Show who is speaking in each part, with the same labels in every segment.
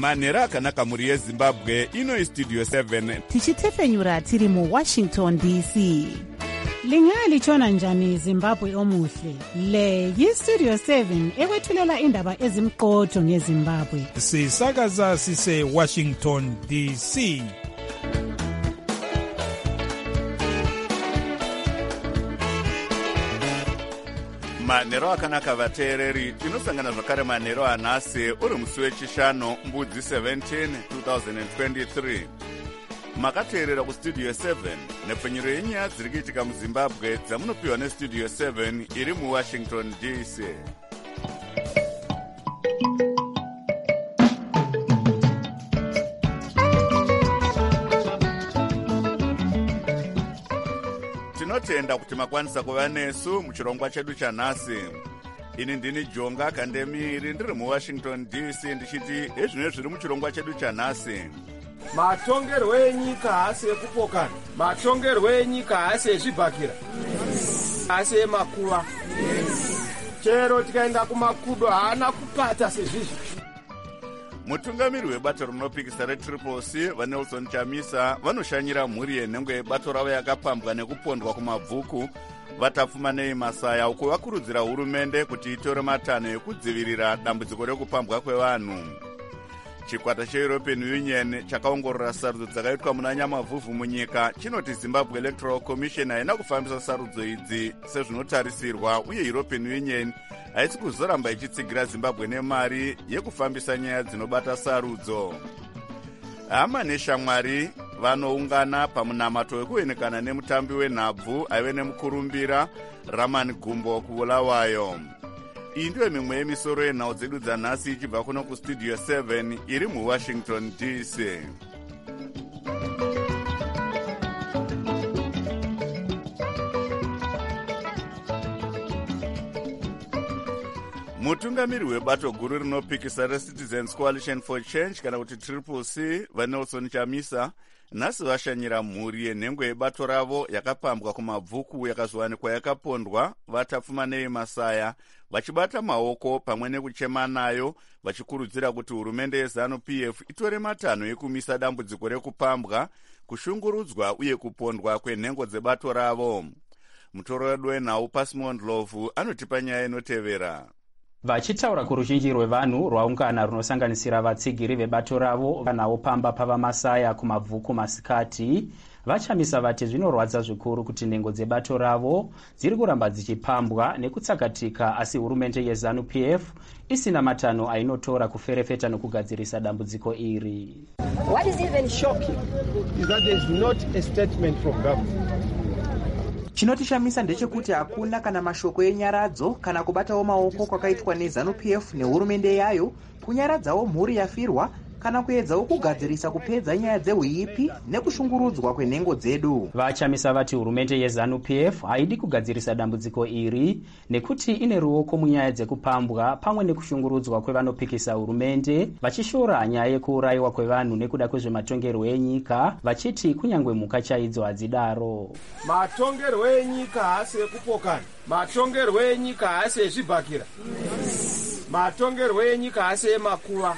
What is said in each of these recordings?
Speaker 1: manhero akanaka mhuri yezimbabwe. Ino Studio 7
Speaker 2: tichitefenyura tiri muWashington DC. Lingalitshona njani Zimbabwe omuhle? Le yiStudio 7 ekwethulela indaba ezimqotho ngeZimbabwe.
Speaker 3: Sisakaza sise Washington DC.
Speaker 1: manhero akanaka vateereri. Tinosangana zvakare manhero anhasi uri musi wechishanu mbudzi 17 2023. Makateerera kuStudio 7 nepfenyuro yenyaya dziri kuitika muZimbabwe dzamunopiwa neStudio 7 iri muWashington DC. Tinotenda kuti makwanisa kuva nesu muchirongwa chedu chanhasi. Ini ndini Jonga Kandemiri ndiri muWashington DC ndichiti ezvino zviri muchirongwa chedu chanhasi.
Speaker 4: Matongerwo enyika haasi ekupokana, matongerwo enyika haasi ezvibhakira, haasi emakuva. Chero tikaenda kumakudo haana kupata sezvizvi.
Speaker 1: Mutungamiri webato rinopikisa reTriple-C vaNelson Chamisa vanoshanyira mhuri yenhengwe yebato ravo yakapambwa nekupondwa kumabvuku vatapfumanei Masaya, uko vakurudzira hurumende kuti itore matanho ekudzivirira dambudziko rekupambwa kwevanhu. Chikwata cheEuropean Union chakaongorora sarudzo dzakaitwa muna Nyamavhuvhu munyika chinoti Zimbabwe Electoral Commission haina kufambisa sarudzo idzi sezvinotarisirwa, uye European Union haisi kuzoramba ichitsigira Zimbabwe nemari yekufambisa nyaya dzinobata sarudzo. Hama neshamwari vanoungana pamunamato wekuenekana nemutambi wenhabvu aive nemukurumbira Raman Gumbo kuBulawayo. Iyi ndiyo mimwe yemisoro yenhau dzedu dzanhasi ichibva kuno kuStudio 7 iri muWashington DC. Mutungamiri webato guru rinopikisa reCitizens Coalition for Change kana kuti Triple-C vaNelson Chamisa nhasi vashanyira mhuri yenhengwe yebato ravo yakapambwa kumabvuku yakazowanikwa yakapondwa vatapfumanei Masaya, vachibata maoko pamwe nekuchema nayo vachikurudzira kuti hurumende yeZANU-PF itore matanho ekumisa dambudziko rekupambwa, kushungurudzwa uye kupondwa kwenhengo dzebato ravo. Mutoro wedu wenhau Pasimon Ndlovu anotipa nyaya inotevera.
Speaker 5: Vachitaura kuruzhinji rwevanhu rwaungana runosanganisira vatsigiri vebato ravo vanhawo pamba pavaMasaya kumabvuku masikati, vachamisa vati zvinorwadza zvikuru kuti nhengo dzebato ravo dziri kuramba dzichipambwa nekutsakatika, asi hurumende yeZANU-PF isina matanho ainotora kuferefeta nokugadzirisa dambudziko iri.
Speaker 4: What is even shocking is that there is not a statement from government.
Speaker 6: Chinotishamisa ndechekuti hakuna kana mashoko enyaradzo kana kubatawo maoko kwakaitwa neZANU-PF nehurumende yayo kunyaradzawo mhuri yafirwa kana kuedzawo kugadzirisa kupedza nyaya dzehuipi nekushungurudzwa kwenhengo dzedu.
Speaker 5: Vachamisa vati hurumende yeZANU-PF haidi kugadzirisa dambudziko iri nekuti ine ruoko munyaya dzekupambwa pamwe nekushungurudzwa kwevanopikisa hurumende, vachishora nyaya yekuurayiwa kwevanhu nekuda kwezvematongerwo enyika, vachiti kunyangwe mhuka chaidzo hadzidaro.
Speaker 4: Matongerwo enyika haasi ekupokana, matongerwo enyika haasi ezvibhakira, matongerwo enyika haasi emakuva.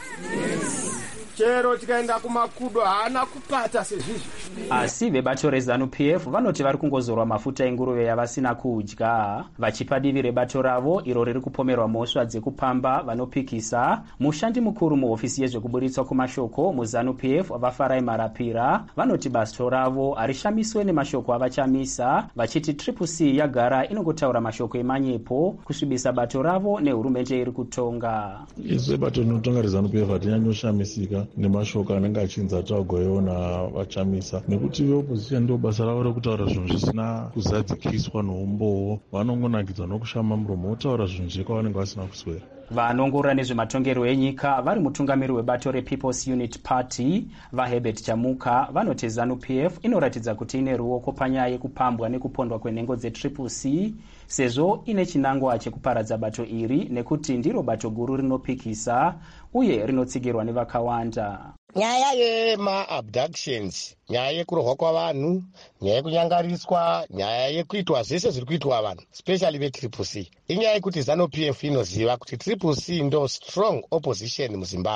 Speaker 4: Chero tikaenda kumakudo haana kupata sezvizvi.
Speaker 5: Asi vebato reZANU-PF vanoti vari kungozorwa mafuta enguruve yavasina kudya, vachipa divi rebato ravo iro riri kupomerwa mhosva dzekupamba vanopikisa. Mushandi mukuru muhofisi yezvekuburitswa kumashoko muZANU-PF vaFarai Marapira vanoti bato ravo harishamiswe nemashoko avachamisa, vachiti Triple-C yagara inongotaura mashoko emanyepo kusvibisa bato ravo nehurumende iri kutonga.
Speaker 7: Isu bato rinotonga reZANU-PF hatinyanyoshamisika nemashoko anenge achinza tagoiona vachamisa, nekuti veopposition ndio basa ravo rekutaura zvinhu zvisina kuzadzikiswa noumbowo. Vanongonakidzwa nokushama muromo votaura zvinhu zvekwavanenge vasina kuswera.
Speaker 5: Vanongorora nezvematongerwo enyika vari mutungamiri webato rePeople's Unity Party vaHerbert Chamuka vanoti ZANU-PF inoratidza kuti ine ruoko panyaya yekupambwa nekupondwa kwenhengo dzeTriple-C sezvo ine chinangwa chekuparadza bato iri nekuti ndiro bato guru rinopikisa uye rinotsigirwa nevakawanda.
Speaker 8: Nyaya yema-abductions, nyaya yekurohwa kwavanhu, nyaya yekunyangariswa, nyaya yekuitwa zvese zviri kuitwa vanhu, especially veTriple-C. Inyaya yekuti ZANU-PF inoziva kuti Triple-C ndo strong opposition muZimbabwe.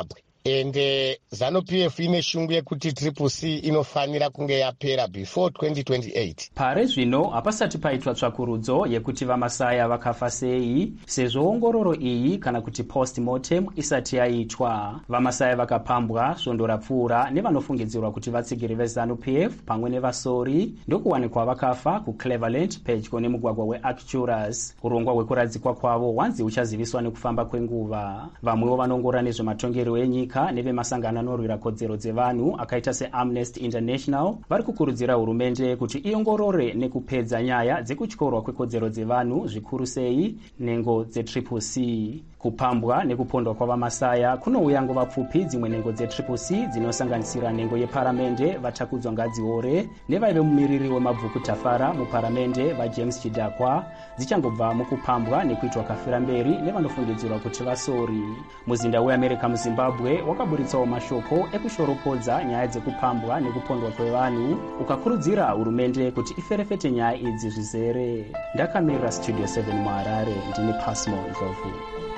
Speaker 8: ende ZANU-PF ine shungu yekuti triple C inofanira kunge yapera before 2028.
Speaker 5: Pare zvino hapasati paitwa tsvakurudzo yekuti vamasaya vakafa sei, sezvo ongororo iyi kana kuti post-mortem isati yaitwa. Vamasaya vakapambwa svondo rapfuura nevanofungidzirwa kuti vatsigiri veZANU-PF pamwe nevasori ndokuwanikwa vakafa kuCleveland pedyo nemugwagwa weArcturus. Urongwa hwekuradzikwa kwavo hwanzi huchaziviswa nekufamba kwenguva. Vamwewo vanongora nezvematongerwo enyika nevemasangano anorwira kodzero dzevanhu akaita seAmnesty International vari kukurudzira hurumende kuti iongorore nekupedza nyaya dzekutyorwa kwekodzero dzevanhu zvikuru sei nhengo dzetriple C. Kupambwa nekupondwa kwavamasaya kunouya nguva pfupi dzimwe nhengo dzetriple C dzinosanganisira nhengo yeparamende vatakudzwa Ngadziore nevaive mumiriri wemabvuku Tafara muparamende vaJames Chidakwa dzichangobva mukupambwa nekuitwa kafiramberi nevanofungidzirwa kuti vasori. Muzinda weAmerika muZimbabwe wakaburitsawo mashoko ekushoropodza nyaya dzekupambwa nekupondwa kwevanhu ukakurudzira hurumende kuti iferefete nyaya idzi zvizere. Ndakamirira Studio 7 muHarare, ndini Pasmo Ndlovu.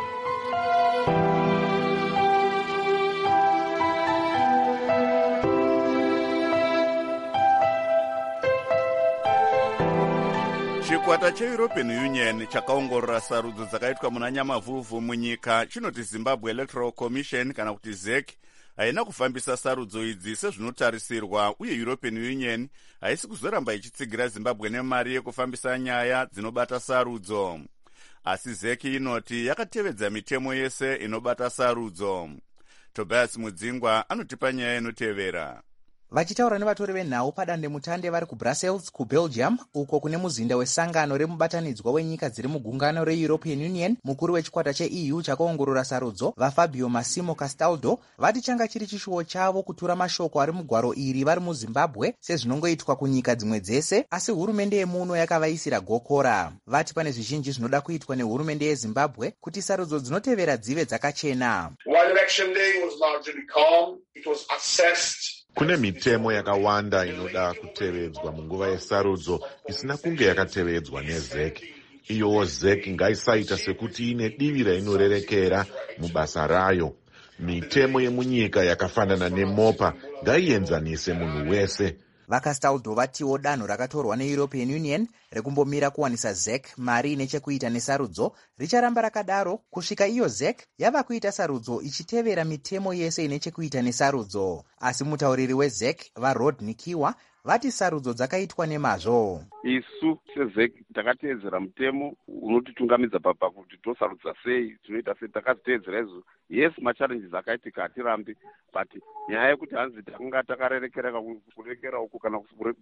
Speaker 1: Chikwata cheEuropean Union chakaongorora sarudzo dzakaitwa muna Nyamavhuvhu munyika chinoti Zimbabwe Electoral Commission kana kuti ZEC haina kufambisa sarudzo idzi sezvinotarisirwa, uye European Union haisi kuzoramba ichitsigira Zimbabwe nemari yekufambisa nyaya dzinobata sarudzo. Asi ZEC inoti yakatevedza mitemo yese inobata sarudzo. Tobias Mudzingwa anotipa nyaya inotevera.
Speaker 6: Vachitaura nevatori venhau padandemutande vari kuBrussels kuBelgium uko kune muzinda wesangano remubatanidzwa wenyika dziri mugungano reEuropean Union, mukuru wechikwata cheEU chakaongorora sarudzo vaFabio Massimo Castaldo vati changa chiri chishuwo chavo kutura mashoko ari mugwaro iri vari muZimbabwe sezvinongoitwa kunyika dzimwe dzese, asi hurumende yemuno yakavaisira gokora. Vati pane zvizhinji zvinoda kuitwa nehurumende yeZimbabwe kuti sarudzo dzinotevera dzive dzakachena.
Speaker 9: While election day was largely calm, it was assessed.
Speaker 10: Kune mitemo yakawanda inoda kutevedzwa munguva yesarudzo isina kunge yakatevedzwa neZEC. Iyowo ZEC ngaisaita sekuti ine divi rainorerekera mubasa rayo. Mitemo yemunyika yakafanana nemopa ngaienzanise munhu wese.
Speaker 6: VaCastaldo vatiwo danho rakatorwa neEuropean Union rekumbomira kuwanisa ZEC mari nechekuita nesarudzo richaramba rakadaro kusvika iyo ZEC yava kuita sarudzo ichitevera mitemo yese inechekuita nesarudzo. Asi mutauriri weZEC vaRodney Kiwa vati sarudzo dzakaitwa nemazvo.
Speaker 11: Isu seZEC takateedzera mutemo unotitungamidza pakuti tosarudza sei, tinoita sei, takaziteedzera izvo. Yes, machallenges akaitika hatirambi, but nyaya yekuti hanzi takanga takarerekera uku kana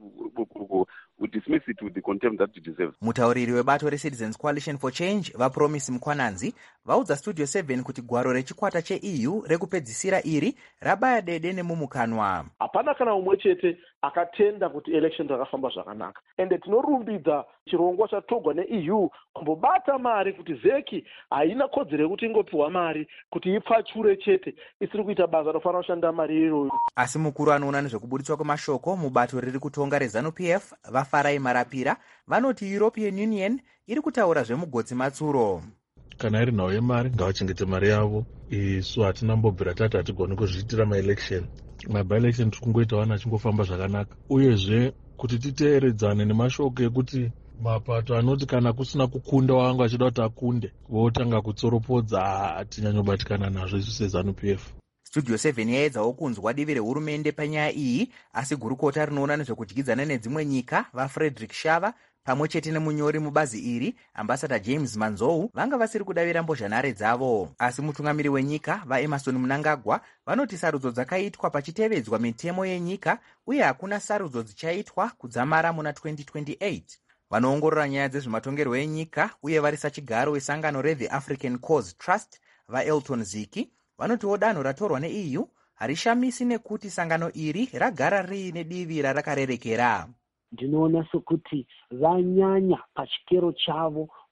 Speaker 11: we dismiss it with the contempt that it deserves.
Speaker 6: Mutauriri webato reCitizens Coalition for Change vaPromise Mkwananzi vaudza Studio 7 kuti gwaro rechikwata cheEU rekupedzisira iri rabaya dede nemumukanwa.
Speaker 4: Hapana kana umwe chete akatenda kuti election rakafamba zvakanaka, ende tinorumbidza chirongwa chatogwa neEU kumbobata mari kuti ZEC haina kodzero yekuti ingopiwa mari kuti ipfachure chete, isiri kuita basa rofanira kushanda mari iyoyo.
Speaker 6: Asi mukuru anoona nezvekuburitswa kwemashoko mubato riri kutonga reZANU-PF vaFarai Marapira vanoti European Union iri kutaura zvemugodzi matsuro.
Speaker 7: Kana iri nhau yemari ngavachengete mari yavo. Isu hatina mbobvira tati hatigoni kuzviitira maelection. Maby-election tiri kungoita vanhu achingofamba zvakanaka, uyezve kuti titeeredzane nemashoko ekuti mapato anoti kana kusina kukunda wanga achida kuti akunde votanga kutsoropodza hatinyanyobatikana nazvo isu seZANU-PF.
Speaker 6: Studio 7 yaedzawo kunzwa divi rehurumende panyaya iyi, asi gurukota rinoona nezvekudyidzana nedzimwe nyika vaFrederick Shava pamwe chete nemunyori mubazi iri ambassador James Manzou vanga vasiri kudavira mbozhanhare dzavo. Asi mutungamiri wenyika vaEmerson Mnangagwa vanoti sarudzo dzakaitwa pachitevedzwa mitemo yenyika uye hakuna sarudzo dzichaitwa kudzamara muna 2028. Vanoongorora nyaya dzezvematongerwo enyika uye vari sachigaro wesangano reThe African Cause Trust vaElton Ziki vanotiwo danho ratorwa neEU harishamisi nekuti sangano iri ragara riine divi rarakarerekera.
Speaker 12: Ndinoona sokuti vanyanya pachikero chavo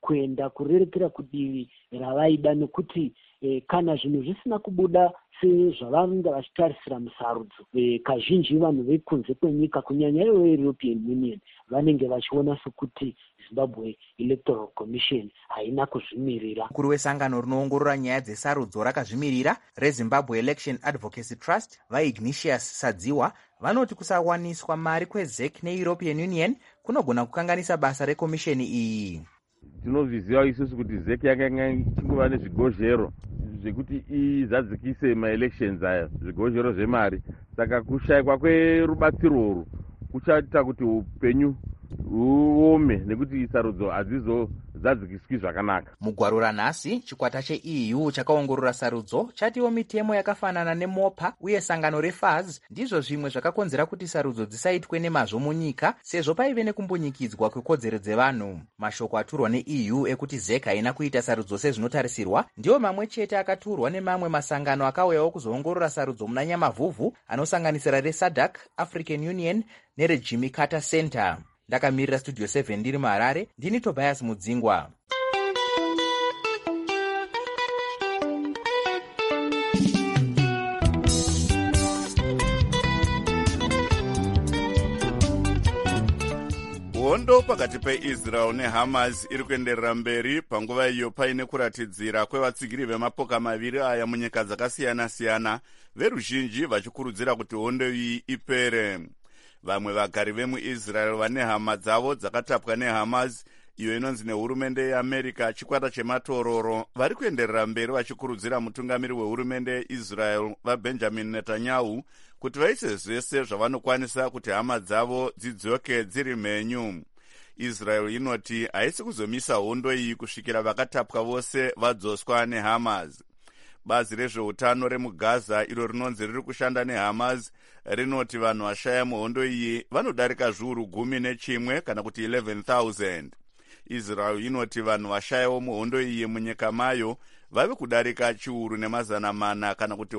Speaker 12: kuenda kurerekera kudivi ravaida, nekuti kana zvinhu zvisina kubuda sezvavanenge vachitarisira musarudzo, kazhinji vanhu vekunze kwenyika kunyanya ivo European Union vanenge vachiona sekuti Zimbabwe Electoral Commission haina kuzvimirira.
Speaker 6: Mukuru wesangano rinoongorora nyaya dzesarudzo rakazvimirira reZimbabwe Election Advocacy Trust vaIgnatius Sadziwa vanoti kusawaniswa mari kweZEC neEuropean Union kunogona kukanganisa basa rekomisheni iyi.
Speaker 13: Tinozviziva isusu kuti ZEC yakanga ichingova nezvigozhero zvekuti izadzikise maelections aya, zvigozhero zvemari. Saka kushayikwa kwerubatsiro urwu kuchaita kuti upenyu huome nekuti sarudzo hadzizozadzikiswi zvakanaka.
Speaker 6: Mugwaro ranhasi chikwata cheEU chakaongorora sarudzo chatiwo mitemo yakafanana neMOPA uye sangano reFAZ ndizvo zvimwe zvakakonzera kuti sarudzo dzisaitwe nemazvo munyika, sezvo paive nekumbunyikidzwa kwekodzero dzevanhu. Mashoko aturwa neEU ekuti ZEC haina kuita sarudzo sezvinotarisirwa ndiwo mamwe chete akaturwa nemamwe masangano akauyawo kuzoongorora sarudzo muna Nyamavhuvhu, anosanganisira reSADC, African Union nereJimmy Carter Center. Ndakamirira Studio 7 ndiri muHarare, ndini Tobias Mudzingwa.
Speaker 1: Hondo pakati peIsrael neHamas iri kuenderera mberi panguva iyo paine kuratidzira kwevatsigiri vemapoka maviri aya munyika dzakasiyana-siyana, veruzhinji vachikurudzira kuti hondo iyi ipere. Vamwe vagari vemuIsrael vane hama dzavo dzakatapwa neHamas, iyo inonzi nehurumende yeAmerica chikwata chematororo, vari kuenderera mberi vachikurudzira mutungamiri wehurumende yeIsrael vaBenjamin Netanyahu kuti vaise zvese zvavanokwanisa kuti hama dzavo dzidzoke dziri mhenyu. Israel inoti haisi kuzomisa hondo iyi kusvikira vakatapwa vose vadzoswa neHamas. Bazi rezveutano remuGaza iro rinonzi riri kushanda neHamas rinoti vanhu vashaya muhondo iyi vanodarika zviuru 11 kana kuti 11,000. Israel inoti vanhu vashayawo muhondo iyi munyika mayo vave kudarika chiuru nemazana mana kana kuti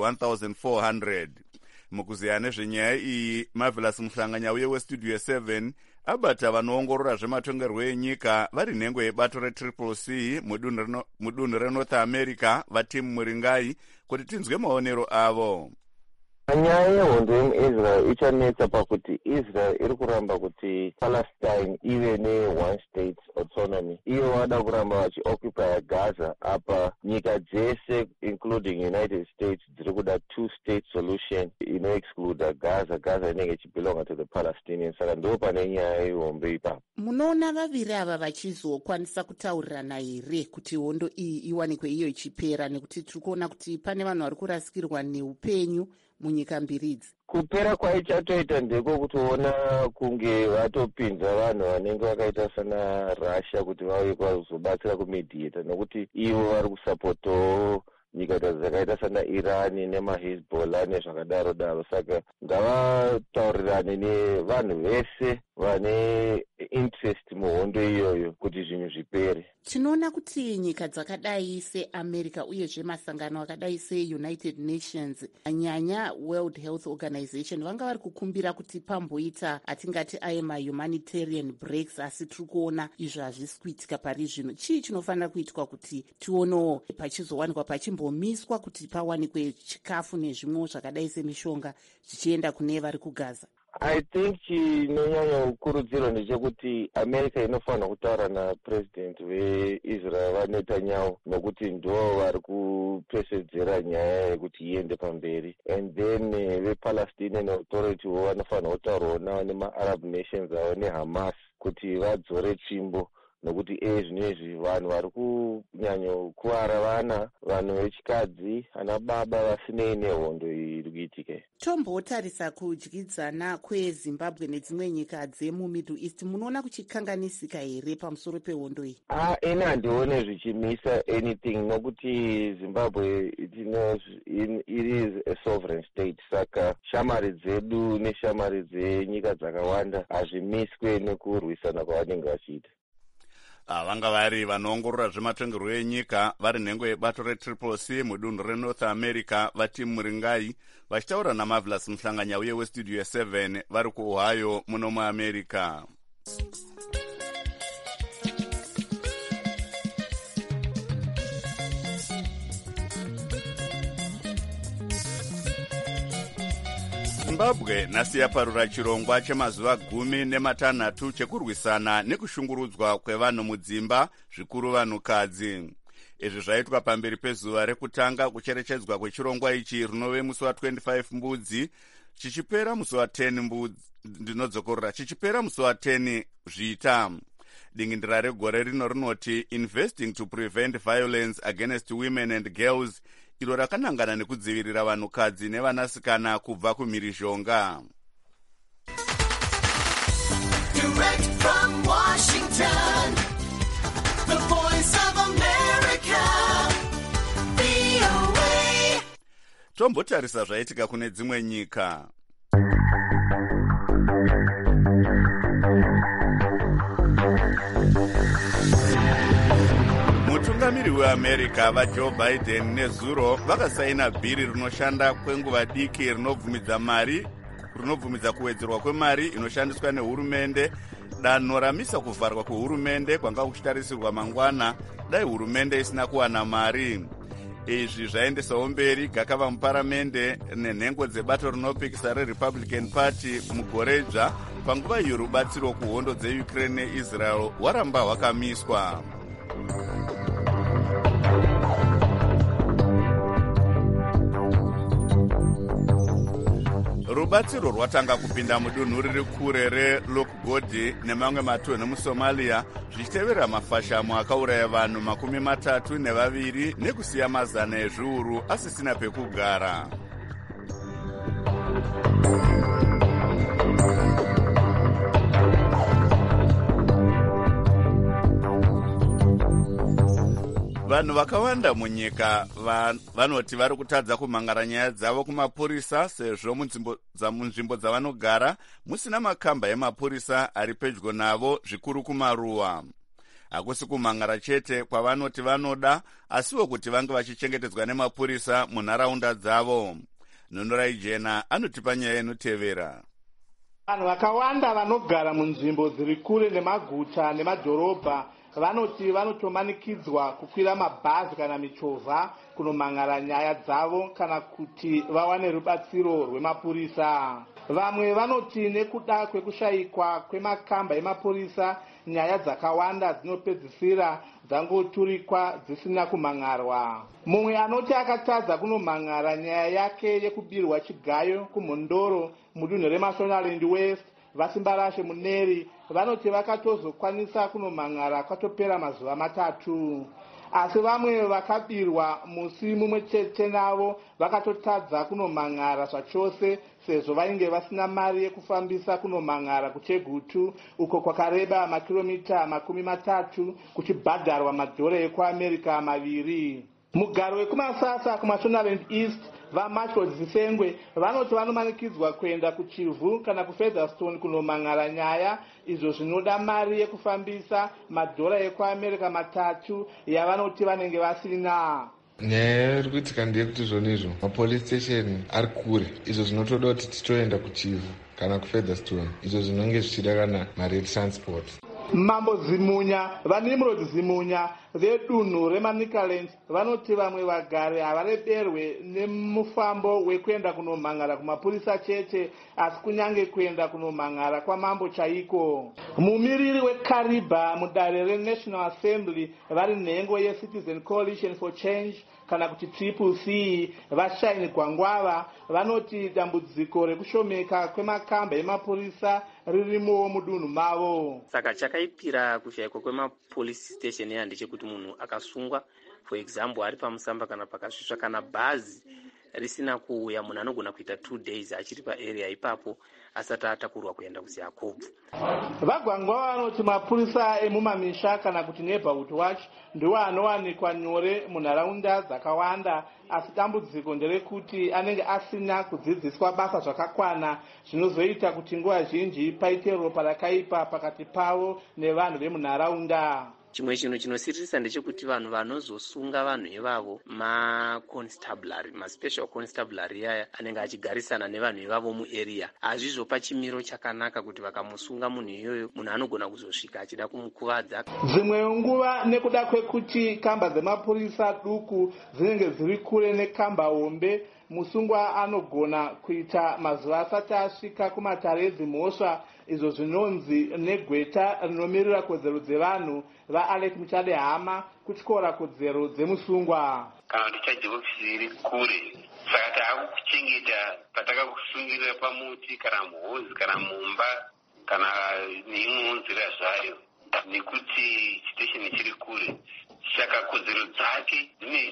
Speaker 1: 1,400. Mukuziya nezvenyaya iyi, Marvelous Muhlanganya uye weStudio 7 abata vanoongorora zvematongerwo enyika vari nhengo yebato reCCC mudunhu reNorth America vatimu Muringai kuti tinzwe maonero avo.
Speaker 14: Nyaya yehondo yemuIsrael ichanetsa pakuti Israel iri kuramba kuti Palestine ive ne-one state autonomy. Iyo vada kuramba vachioccupy Gaza, apa nyika dzese including United States dziri kuda two-state solution ino-excluda Gaza. Gaza inenge ichibelonga to the Palestinians. Saka ndo pane nyaya ihombe ipapo.
Speaker 15: Munoona vaviri ava vachizokwanisa kutaurirana here kuti hondo iyi iwanikwe iyo ichipera, nekuti tiri kuona kuti pane vanhu vari kurasikirwa neupenyu munyika mbiri idzi?
Speaker 14: Kupera kwaichatoita ndeko kutoona kunge vatopinza vanhu vanenge vakaita sana Russia kuti vauye kwazobatsira kumediata, nokuti ivo vari kusapotawo nyika dzakaita sana Iran nemaHezbollah nezvakadaro daro. Saka ngavataurirane nevanhu vese vane interest muhondo iyoyo kuti zvinhu zvipere.
Speaker 15: Tinoona kuti nyika dzakadai seAmerica uyezve masangano akadai seUnited Nations, nyanya World Health Organization, vanga vari kukumbira kuti pamboita atingati humanitarian breaks, asi tiri kuona izvo hazvisi kuitika pari zvino. Chii chinofanira kuitwa kuti tionewo pachizowanikwa pachimbomiswa kuti pawanikwe chikafu nezvimwewo zvakadai semishonga zvichienda kune vari kuGaza?
Speaker 14: I think chinonyanya kukurudzirwa ndechekuti America inofanira kutaura napresident weIsrael vaNetanyahu, nokuti ndo vari kupesedzera nyaya yekuti iende pamberi. And then vePalestinian Authority vanofanira kutaurawo navo nemaArab nations avo neHamas kuti vadzore tsvimbo, nokuti zvinezvi vanhu vari kunyanya kuvara vana, vanhu vechikadzi, ana baba vasinei nehondo iri kuitika.
Speaker 15: Tombotarisa kudyidzana kweZimbabwe nedzimwe nyika dzemuMiddle East, munoona kuchikanganisika here pamusoro pehondo iyi?
Speaker 14: Ini handione zvichimisa anything, nokuti Zimbabwe it is a sovereign state. Saka shamari dzedu neshamari dzenyika dzakawanda hazvimiswe nekurwisana kwavanenge vachiita.
Speaker 1: Vanga vari vanoongorora zvematongerwo enyika vari nhengo yebato reCCC mudunhu reNorth America vatimu Muringai vachitaura naMarvelous Muhlanganya uye weStudio 7 vari kuOhio muno muAmerica. zimbabwe nhasi yaparura chirongwa chemazuva 16 chekurwisana nekushungurudzwa kwevanhu mudzimba, zvikuru vanhukadzi. Izvi zvaitwa pamberi pezuva rekutanga kucherechedzwa kwechirongwa ichi rinove musi wa25 mbudzi chichipera musi wa10 chichipera musi wa10 zvita. Dingindira regore rino rinoti Investing to Prevent Violence Against Women and Girls, iro rakanangana nekudzivirira vanhukadzi nevanasikana kubva kumhirizhonga. Direct from Washington, the voice of America, VOA. Tombotarisa zvaitika kune dzimwe nyika. Mutungamiri weAmerica vaJoe Biden nezuro vakasaina bhiri rinoshanda kwenguva diki rinovhumidza kuwedzerwa kwemari inoshandiswa nehurumende. Danho ramisa kuvharwa kwehurumende kwanga kuchitarisirwa mangwana dai hurumende isina kuwana mari. Izvi zvaendesawo mberi gakava muparamende nenhengo dzebato rinopikisa reRepublican Party mugore dzva panguva iyo rubatsiro kuhondo dzeUkraine neIsrael hwaramba hwakamiswa. Rubatsiro rwatanga kupinda mudunhu riri kure reLokgodi nemamwe matunhu muSomalia zvichitevera mafashamo akauraya vanhu 32 nekusiya mazana ezviuru asisina pekugara. Vanhu vakawanda munyika vanoti vari kutadza kumhangara nyaya dzavo kumapurisa sezvo munzvimbo dzavanogara musina makamba emapurisa ari pedyo navo, zvikuru kumaruwa. Hakusi kumhangara chete kwavanoti vanoda, asiwo kuti vange vachichengetedzwa nemapurisa munharaunda dzavo. Nhonorai Jena anotipa nyaya inotevera.
Speaker 16: Vanhu vakawanda vanogara munzvimbo dziri kure nemaguta nemadhorobha vanoti vanotomanikidzwa kukwira mabhazi kana michovha kunomhangara nyaya dzavo kana kuti vawane rubatsiro rwemapurisa. Vamwe vanoti nekuda kwekushayikwa kwemakamba emapurisa nyaya dzakawanda dzinopedzisira dzangoturikwa dzisina kumhangarwa. Mumwe anoti akatadza kunomhangara nyaya yake yekubirwa chigayo kumhondoro mudunhu reMashonaland West, vasimbarashe muneri vanoti vakatozokwanisa kunomhangara kwatopera mazuva 3. Asi vamwe vakabirwa musi mumwe chete navo vakatotadza kunomhangara zvachose sezvo vainge vasina mari yekufambisa kunomhangara kuChegutu uko kwakareba makiromita 30 kuchibhadharwa madhora ekuAmerica 2. Mugaro wekumasasa kuMashonaland East vaMachel Zisengwe vanoti vanomanikidzwa kuenda kuChivhu kana kuFeatherstone kunomhangara nyaya izvo zvinoda mari yekufambisa madhora ekuAmerica 3 yavanoti vanenge vasina.
Speaker 17: Nyaya iri kuitika ndeyekuti zvonizvo mapolice station ari kure, izvo zvinotoda kuti titoenda kuChivhu kana kuFeatherstone, izvo zvinonge zvichida kana mari yetransport.
Speaker 16: Mambo Zimunya vaNimrod Zimunya vedunhu reManicaland vanoti vamwe vagari havareberwe nemufambo wekuenda kunomhangara kumapurisa chete, asi kunyange kuenda kunomhangara kwamambo chaiko. Mumiriri weKariba mudare reNational Assembly vari nhengo yeCitizen Coalition for Change kana kuti CCC vaShine Gwangwava vanoti dambudziko rekushomeka kwemakamba emapurisa ririmowo mudunhu mavo.
Speaker 18: Saka chakaipira kushayikwa kwemapolice station ndechekuti munhu akasungwa, for example ari pamusamba kana pakasvisva kana bhazi risina kuuya, munhu anogona kuita 2 days achiri paarea ipapo asati atakurwa kuenda kuZiyakobo.
Speaker 16: Vagwangwa vanoti mapurisa emumamisha kana kuti neighborhood watch ndiwo anowanikwa nyore munharaunda dzakawanda, asi dambudziko nderekuti anenge asina kudzidziswa basa zvakakwana zvinozoita kuti nguva zhinji paite ropa rakaipa pakati pavo nevanhu vemunharaunda.
Speaker 18: Chimwe chinhu chinosirisa ndechekuti vanhu vanozosunga vanhu ivavo maconstabulary, maspecial constabulary aya anenge achigarisana nevanhu ivavo muarea, hazvizopa chimiro chakanaka kuti vakamusunga munhu iyoyo munhu anogona kuzosvika achida kumukuvadza.
Speaker 16: Dzimwe nguva nekuda kwekuti kamba dzemapurisa duku dzinenge dziri kure nekamba hombe, musungwa anogona kuita mazuva asati asvika kumatare edzimhosva izvo zvinonzi negweta rinomirira kodzero dzevanhu vaAlec Muchade Hama kutyora kodzero dzemusungwa.
Speaker 19: Kana kuti chaji ofisi iri kure saka taakuchengeta patakakusungirira pamuti kana muhozi kana mumba kana neimwewo nzira zvayo nekuti chitesheni chiri kure saka kodzero dzake dzine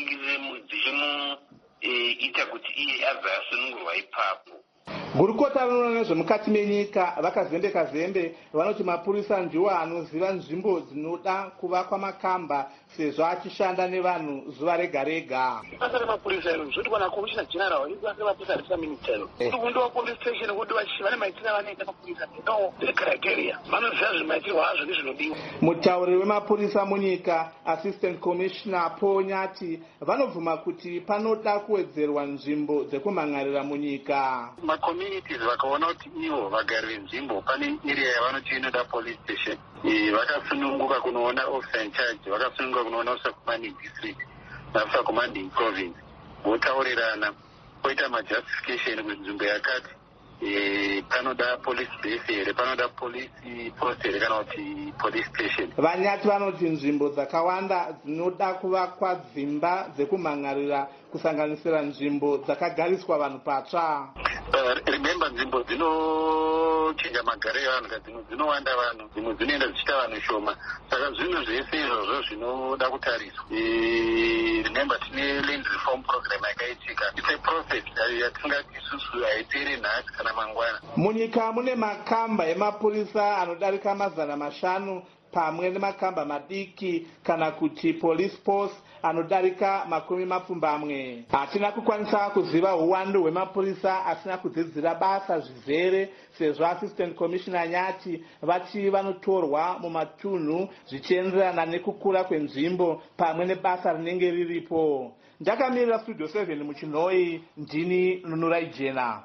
Speaker 19: dzichimuita kuti iye abve asunungurwa ipapo.
Speaker 16: Gurukota rinoona nezvemukati menyika vakazembeka zembe vanoti mapurisa ndiwo anoziva nzvimbo dzinoda kuvakwa makamba sezvo achishanda nevanhu zuva rega rega.
Speaker 20: Basa remapurisa iro zvoti kana komishina general ibasa remapurisa risa ministero kuti kundiwa police station kuti vane maitiro vanoita mapurisa no criteria vanoziva zvemaitirwo azvo nezvinodiwa.
Speaker 16: Mutauri wemapurisa munyika assistant commissioner Paul Nyati vanobvuma kuti panoda kuwedzerwa nzvimbo dzekumhangarira munyika.
Speaker 19: Communities vakaona kuti ivo vagari venzvimbo pane area yavanoti inoda police station vakasununguka kunoona officer in charge vakasununguka kunoona officer commanding district officer commanding province votaurirana poita majustification kuti nzvimbo yakati panoda police base here panoda police post here kana kuti police station.
Speaker 16: Vanyati vanoti nzvimbo dzakawanda dzinoda kuvakwa dzimba dzekumhangarira kusanganisira nzvimbo dzakagariswa vanhu patsva.
Speaker 19: Remember nzvimbo dzinochinja magariro evanhu dzimwe dzinowanda vanhu dzimwe dzinoenda dzichiita vanhu shoma saka zvinhu zvese izvozvo zvinoda kutariswa. Remember tine land reform program yakaitika it's a process yatingati isusu haiperi nhasi kana mangwana.
Speaker 16: Munyika mune makamba emapurisa anodarika 500 pamwe nemakamba madiki kana kuti police post anodarika 20. Hatina kukwanisa kuziva uwandu hwemapurisa asina kudzidzira basa zvizere sezvo assistant commissioner Nyati vati vanotorwa mumatunhu zvichienderana nekukura kwenzvimbo pamwe nebasa rinenge riripo. Ndakamirira studio 7 muchinhoi ndini Nunurai Jena.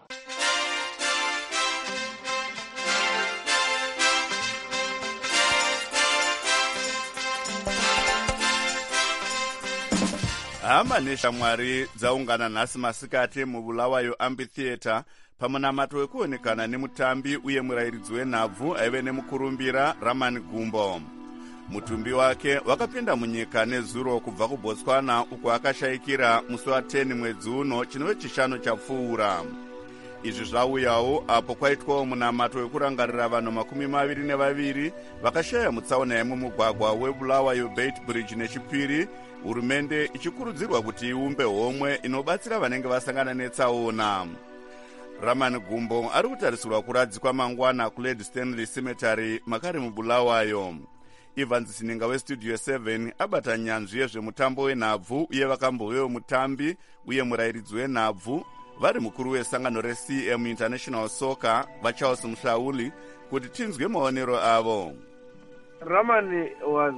Speaker 1: hama neshamwari dzaungana nhasi masikati mubulawayo amphitheatre pamunamato wekuonekana nemutambi uye murayiridzi wenhabvu aive nemukurumbira Raman Gumbo. Mutumbi wake wakapinda munyika nezuro kubva kuBotswana uko akashayikira musi wa10 mwedzi uno chinove chishanu chapfuura. Izvi zvauyawo apo kwaitwawo munamato wekurangarira vanhu 22 vakashaya mutsaona yemumugwagwa weBulawayo Beit Bridge nechipiri, hurumende ichikurudzirwa kuti iumbe homwe inobatsira vanenge vasangana netsaona. Raman Gumbo ari kutarisirwa kuradzikwa mangwana kuLady Stanley Cemetery makare muBulawayo. Evans Sininga westudio 7 abata nyanzvi yezvemutambo wenhabvu uye vakambovewo mutambi uye murayiridzi wenhabvu vari mukuru wesangano reCM International Soccer vaCharles Mushauli kuti tinzwe maonero avo.
Speaker 21: Raman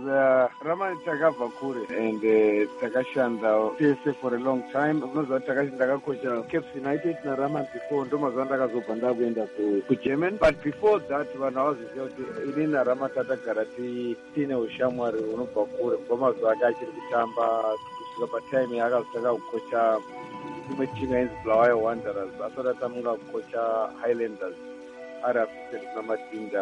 Speaker 21: takabva kure and takashanda tese for a long time. Unoziva ndakakocha Caps United na Raman before ndo mazuva ndakazobva ndakuenda kuGerman, but before that vanhu avaziziva kuti ini naRaman tatagara tiine ushamwari unobva kure kubva mazuva ake achiri kutamba kusvika patime yaakazotanga kukocha imwe timu yainzi Bulawayo Wanderers asati atanga kukocha Highlanders ari assistant kuna Madinda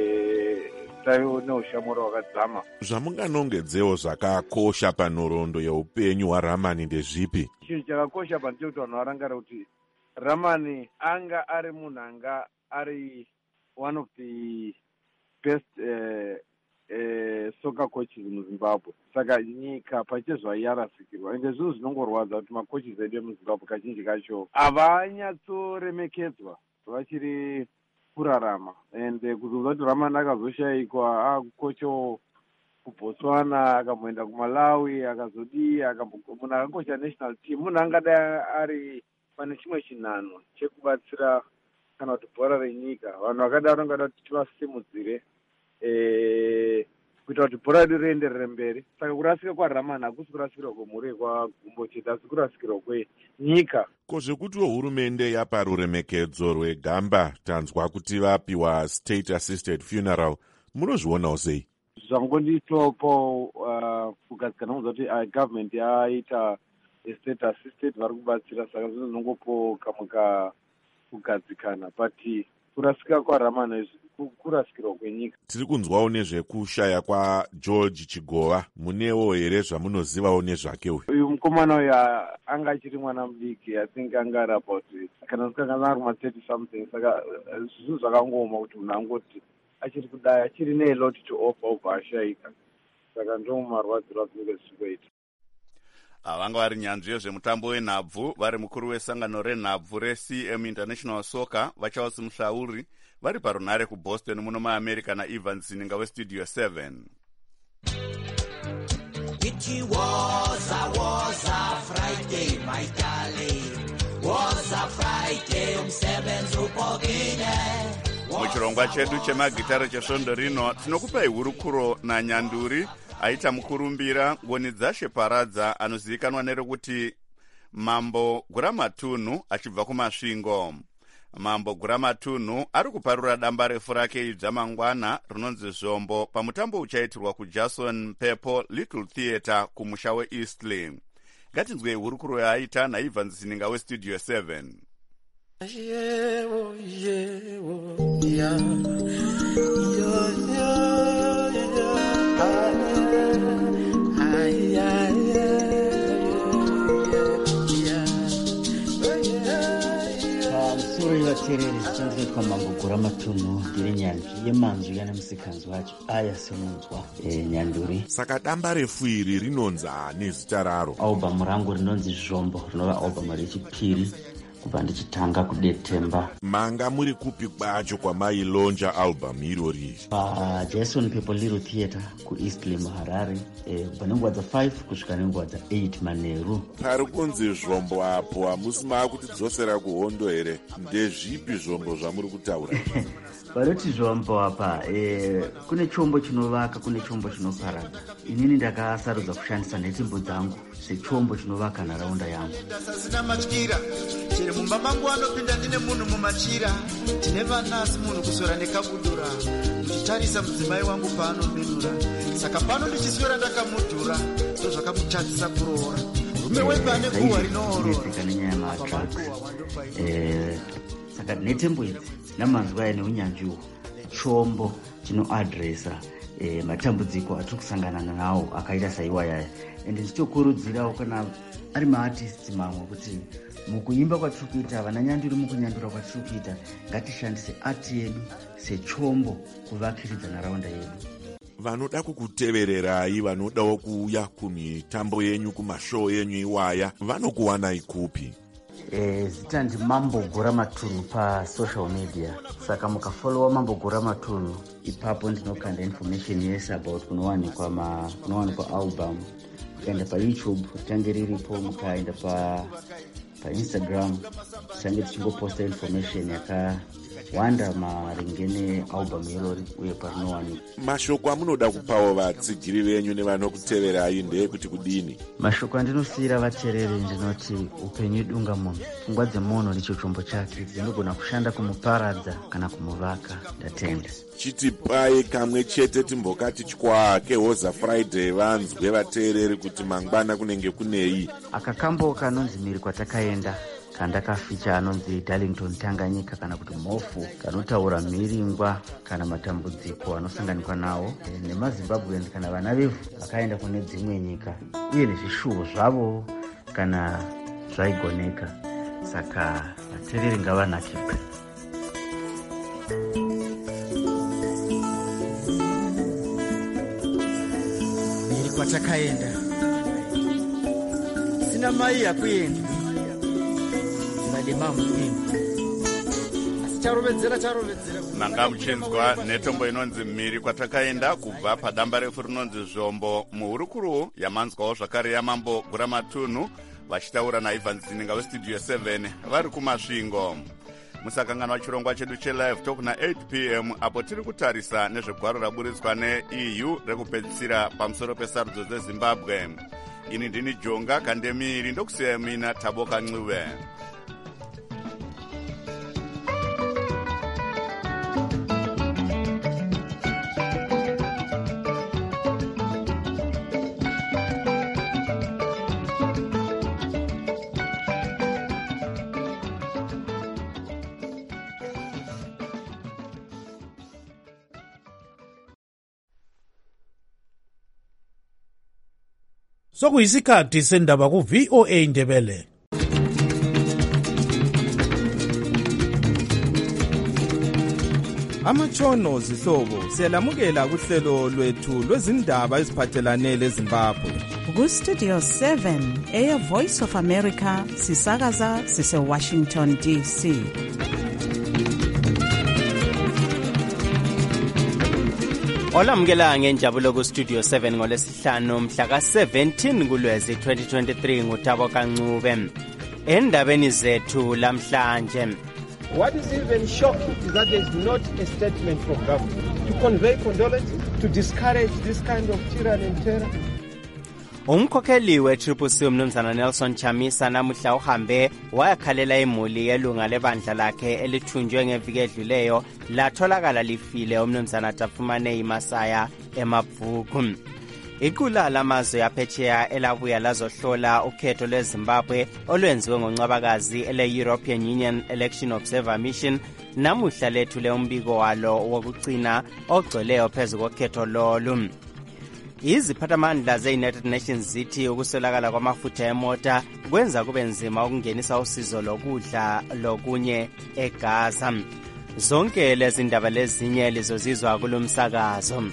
Speaker 21: neushamwari wakadzama.
Speaker 10: Zvamunganongedzewo zvakakosha panhoroondo yeupenyu hwaRaman ndezvipi?
Speaker 21: Chinhu chakakosha panzvekuti vanhu varangarira kuti Raman anga ari munhu anga ari one of the best soccer coaches muZimbabwe. Saka nyika pachezvo yarasikirwa ende zvinhu zvinongorwadza kuti makoches edu emuZimbabwe kazhinji kacho havanyatsoremekedzwa vachiri kurarama ende kuzonza kuti Raman akazoshayikwa akukocho kuBotswana akamboenda kuMalawi akazodii munhu akakocha national team munhu angadai ari pane chimwe chinhano chekubatsira kana kuti bhora renyika. Vanhu vakadaro vangada kuti tivasimudzire kuita kuti bhora redu rienderere mberi. Saka kurasika kwaRaman hakusi kurasikirwa kwemhuri kwaGumbo chete asi kurasikirwa kwenyika.
Speaker 10: Ko zvekutiwo hurumende yapa ruremekedzo rwegamba tanzwa kuti vapiwa state assisted funeral munozvionawo sei?
Speaker 21: Zvangondiitwapo kugadzikana kuti government yaita state assistant vari kubatsira, saka zvinozongopo kamwe kugadzikana, but kurasika kwaRamani kurasikirwa kwenyika.
Speaker 10: Tiri kunzwawo nezvekushaya kwaGeorge Chigova, munewo here zvamunozivawo nezvake uyu?
Speaker 21: Uyu mukomana uyu anga achiri mwana mudiki, I think anga ari about kana sikanga ari 30 something, saka zvinhu zvakangoma kuti munhu angoti achiri kudai achiri nelot to offer ubva ashayika, saka ndomarwadziro azvinenge zvichikoita.
Speaker 1: Vanga vari nyanzvi yezvemutambo wenhabvu, vari mukuru wesangano renhabvu reCM International Soccer, vaCharles Mushauri, vari parunhare kuBoston muno muAmerica naEvans Zininga weStudio 7.
Speaker 2: It was a Friday, my darling. Was a Friday, umsebenzi upokile.
Speaker 1: Muchirongwa chedu chemagitare chesvondo rino tinokupai hurukuro naNyanduri aita mukurumbira ngoni dzasheparadza anozivikanwa nerekuti Mambo Guramatunhu achibva kumasvingo. Mambo Guramatunhu ari kuparura damba refu rake idzva mangwana rinonzi Zvombo pamutambo uchaitirwa kuJason Pepper Little Theatre kumusha weEastley. Ngatinzwei hurukuro yaaita naEvans Zininga weStudio 7.
Speaker 2: Yewo, yeah.
Speaker 22: vateereri zichandireitwa Mambo Guramatunhu ndiri nyanzvi yemanzwi yana musikanzi wacho aya semunzwa Nyanduri.
Speaker 10: Saka damba refu iri rinonzi nezita raro?
Speaker 22: Albamu rangu rinonzi Zvombo, rinova albamu rechipiri kubva ndichitanga kuDetemba.
Speaker 10: Manga muri kupi kwacho kwamailonja albamu irori?
Speaker 22: Jason Pepper Little Theatre kuEastley muHarare, kubva nenguva dza5 kusvika nenguva dza8 manheru.
Speaker 10: Pari kunzi Zvombo apo hamusi maakutidzosera kuhondo here? Ndezvipi zvombo zvamuri kutaura?
Speaker 22: Varoti Zvombo apa, kune chombo chinovaka, kune chombo chinoparadza. Inini ndakasarudza kushandisa nhetembo dzangu sechombo chinovaka nharaunda yangu.
Speaker 2: Sasina matyira, chiri mumba mangu anopinda ndine munhu mumachira, tine vanasi munhu kuzora nekabudura, muchitarisa mudzimai wangu paanominura, saka pano ndichiswera ndakamudhura, ndozvakamutadzisa kuroora. Rume wepane kuhwa rinoorora.
Speaker 22: Nenyaya yemadrugs. Saka nhetembo idzi namanzwi aya neunyanzviwo, chombo chinoadresa matambudziko atiri kusangana nawo akaita saiwayaya. Ende ndichitokurudzirawo kana ari maartists mamwe kuti mukuimba kwatiri kuita, vana Nyanduri mukunyandura kwatiri kuita, ngatishandise ati yedu sechombo kuvakiridza nharaunda yedu.
Speaker 10: Vanoda kukutevererai, vanodawo kuuya kumitambo yenyu, kumashow yenyu iwaya, vanokuwanai kupi?
Speaker 22: Zita ndi Mambo Guramatunhu pasocial media, saka mukafollowa Mambo Guramatunhu ipapo ndinokanda information yese about kunowanikwa album. Mukaenda paYouTube tichange riripo, mukaenda paInstagram tichange tichingoposta information yakawanda maringe nealbum irori uye parinowanikwa.
Speaker 10: Mashoko amunoda kupawo vatsigiri venyu nevanokuteverai ndeyekuti kudini?
Speaker 22: Mashoko andinosiyira vateereri ndinoti upenyu idunga munhu, pfungwa dzemunhu ndicho chombo chake, dzinogona kushanda kumuparadza kana kumuvaka. Ndatenda.
Speaker 10: Chitipai kamwe chete timbokati chkwake Hoza Friday vanzwe vateereri kuti mangwana kunenge kunei.
Speaker 22: Akakambo kanonzi Miri Kwatakaenda kandakaficha anonzi Darlington Tanganyika kana kuti Mofu, kanotaura mhiringwa kana matambudziko anosanganikwa nawo nemaZimbabweans kana vana vevhu vakaenda kune dzimwe nyika uye nezvishuwo zvavo kana zvaigoneka. Saka vateereri ngavanakirwe.
Speaker 2: Miri Kwatakaenda, sina mai yakuenda
Speaker 1: manga muchinzwa netombo inonzi Miri Kwatakaenda kubva padamba refu rinonzi Zvombo, muhurukuru yamanzwawo zvakare yaMambo Guramatunhu vachitaura naEvans Zininga weStudio 7 vari kumasvingo. Musakanganwa chirongwa chedu chelive talk na8 p.m. apo tiri kutarisa nezvegwaro raburitswa neEU rekupedzisira pamusoro pesarudzo dzeZimbabwe. Ini ndini Jonga Kandemiri, ndokusiya mina Taboka Ncube.
Speaker 3: Sokuyisikhathi sendaba ku VOA Indebele.
Speaker 8: Amatshono zihlobo siyalamukela kuhlelo lwethu lwezindaba eziphathelane leZimbabwe.
Speaker 23: Ku-Studio 7 Air Voice of America sisakaza sise-Washington DC.
Speaker 24: Olamukela ngenjabulo ku-Studio 7 ngolesihlanu mhla ka-17 kuLwezi 2023 nguThabo Kancube. Endabeni zethu lamhlanje.
Speaker 25: What is even shocking is that there is not a statement from government to convey condolences, to discourage this kind of tyranny and terror.
Speaker 24: Umkhokheli we-Triple umnumzana Nelson Chamisa namuhla uhambe wayakhalela imuli yelunga lebandla lakhe elithunjwe ngeviki edluleyo latholakala lifile umnumzana Tafumane Masaya eMabvuku. Iqula lamazwe yaphetsheya elabuya lazohlola ukhetho lweZimbabwe olwenziwe ngoNcwabakazi ele-European Union Election Observer Mission namuhla lethule umbiko walo wokugcina ogcweleyo phezu kokhetho lolu. Iziphathamandla ze-United Nations zithi ukuswelakala kwamafutha emota kwenza kube nzima ukungenisa usizo lokudla lokunye eGaza. Zonke lezi ndaba lezinye lizozizwa kulomsakazo.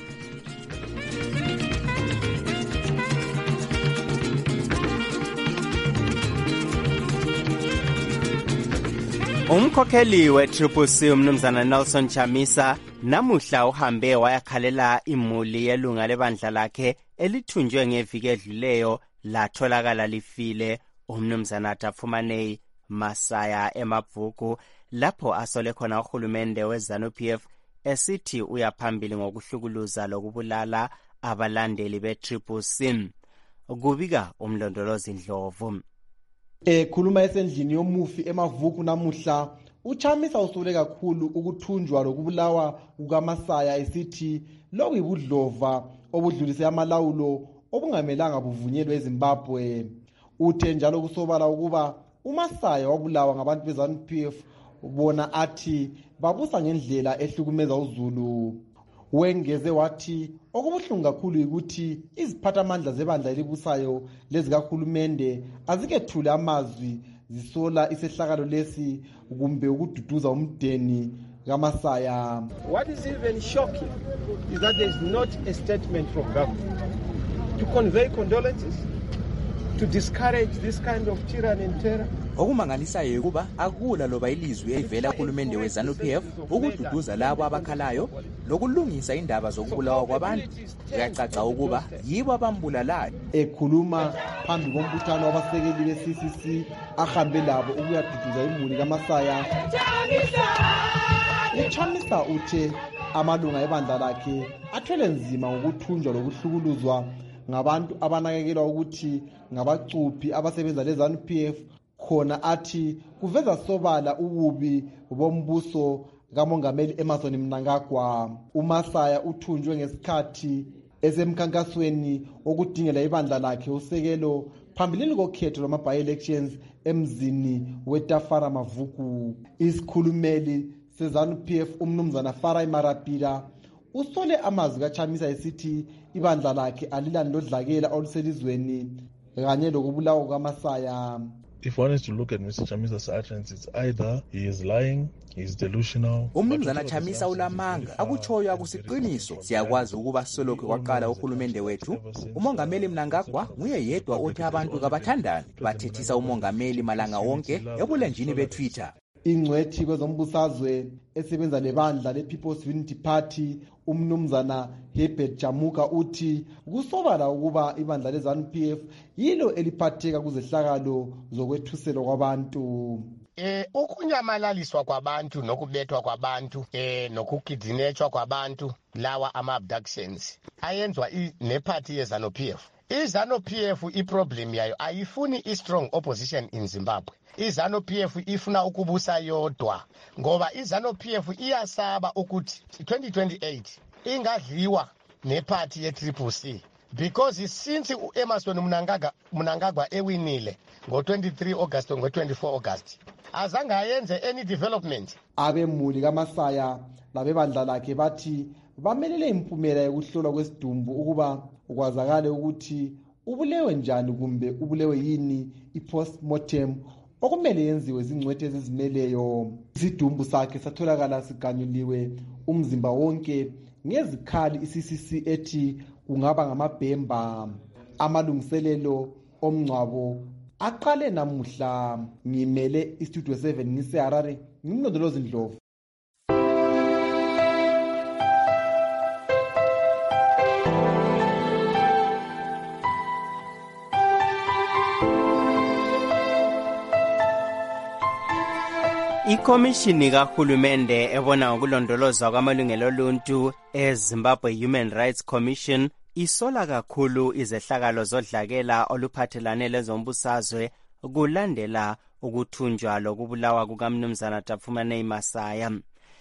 Speaker 24: Umkhokheli we-Triple umnumzana Nelson Chamisa namuhla uhambe wayakhalela imuli yelunga lebandla lakhe elithunjwe ngeviki edluleyo latholakala lifile umnumzana Tafumane Masaya eMabvuku lapho asole khona uhulumende weZANU-PF esithi uyaphambili ngokuhlukuluza lokubulala abalandeli be-Triple. Kubika umlondolozi Ndlovu.
Speaker 26: Khuluma esendlini yomufi eMabvuku namuhla uChamisa usole kakhulu ukuthunjwa lokubulawa kukaMasaya esithi lokuyibudlova obudlulise amalawulo obungamelanga buvunyelwe eZimbabwe. Uthe njalo kusobala ukuba uMasaya wabulawa ngabantu beZANU-PF bona athi babusa ngendlela ehlukumeza uZulu. Wengeze wathi okubuhlungu kakhulu ukuthi iziphathamandla zebandla elibusayo lezikahulumende azikethule amazwi zisola isehlakalo lesi kumbe ukududuza umdeni kaMasaya.
Speaker 25: What is even shocking is that there is not a statement from government to convey condolences, to discourage this kind of tyranny and terror.
Speaker 6: Okumangalisayo ukuba akula loba ilizwi elivela kuhulumende weZANU-PF ukududuza labo abakhalayo lokulungisa indaba zokubulawa kwabantu. Kuyacaca ukuba yibo abambulalayo.
Speaker 26: Ekhuluma phambi kombuthano wabasekeli be-CCC ahambe labo ukuyaduduza imuli kaMasaya, uChamisa uthe amalunga ebandla lakhe athwele nzima ngokuthunjwa lokuhlukuluzwa ngabantu abanakekelwa ukuthi ngabacuphi abasebenza leZANU-PF. Khona athi kuveza sobala ububi bombuso kamongameli Emmerson Mnangagwa. uMasaya uthunjwe ngesikhathi esemkhankasweni okudingela ibandla lakhe usekelo phambilini kokhetho lwama-by-elections emzini weTafara Mavuku. Isikhulumeli seZANU-PF umnumzana Farai Marapida usole amazwi kaChamisa esithi ibandla lakhe alilani lodlakela oluselizweni kanye lokubulawa kukaMasaya.
Speaker 7: If one is to look at Mr. Chamisa's utterance, it's either he is lying, he is delusional.
Speaker 6: Umnumzana Chamisa ulamanga akutshoyo akusiqiniso. Siyakwazi ukuba solokhu kwaqala uhulumende wethu umongameli Mnangagwa nguye yedwa othi abantu kabathandani bathethisa umongameli malanga wonke ebulenjini beTwitter.
Speaker 26: Ingcwethi kwezombusazwe esebenza lebandla lePeople's Unity Party umnumzana Herbert Jamuka uthi kusobala ukuba ibandla leZANU-PF yilo eliphatheka kuzehlakalo zokwethuselwa kwabantu.
Speaker 27: Ukunyamalaliswa kwabantu nokubethwa kwabantu nokugidinetshwa kwabantu lawa ama-abductions ayenzwa nephathi yeZANU-PF. iZANU-PF iproblem yayo ayifuni i-strong opposition in Zimbabwe. iZANU-PF ifuna ukubusa yodwa ngoba iZANU-PF iyasaba ukuthi 2028 ingadliwa nephathi ye-CCC because since uEmmerson Mnangagwa ewinile ngo-23 August ngo-24 August azange ayenze any development.
Speaker 26: Abemuli kaMasaya labebandla lakhe bathi bamelele impumela yokuhlolwa kwesidumbu ukuba ukwazakale ukuthi ubulewe njani kumbe ubulewe yini i-postmortem okumele yenziwe zingcweti ezizimeleyo. Isidumbu sakhe satholakala siganyuliwe umzimba wonke ngezikhali. I-CCC ethi kungaba ngamabhemba. Amalungiselelo omngcwabo aqale namuhla. Ngimele istudio 7 ngiseHarare, ngimlondolozi Ndlovu.
Speaker 24: Ikomishini kahulumende ebona ngokulondolozwa kwamalungelo oluntu eZimbabwe Human Rights Commission isola kakhulu izehlakalo zodlakela oluphathelane lezombusazwe kulandela ukuthunjwa lokubulawa kukaMnumzana Tafumanei Masaya.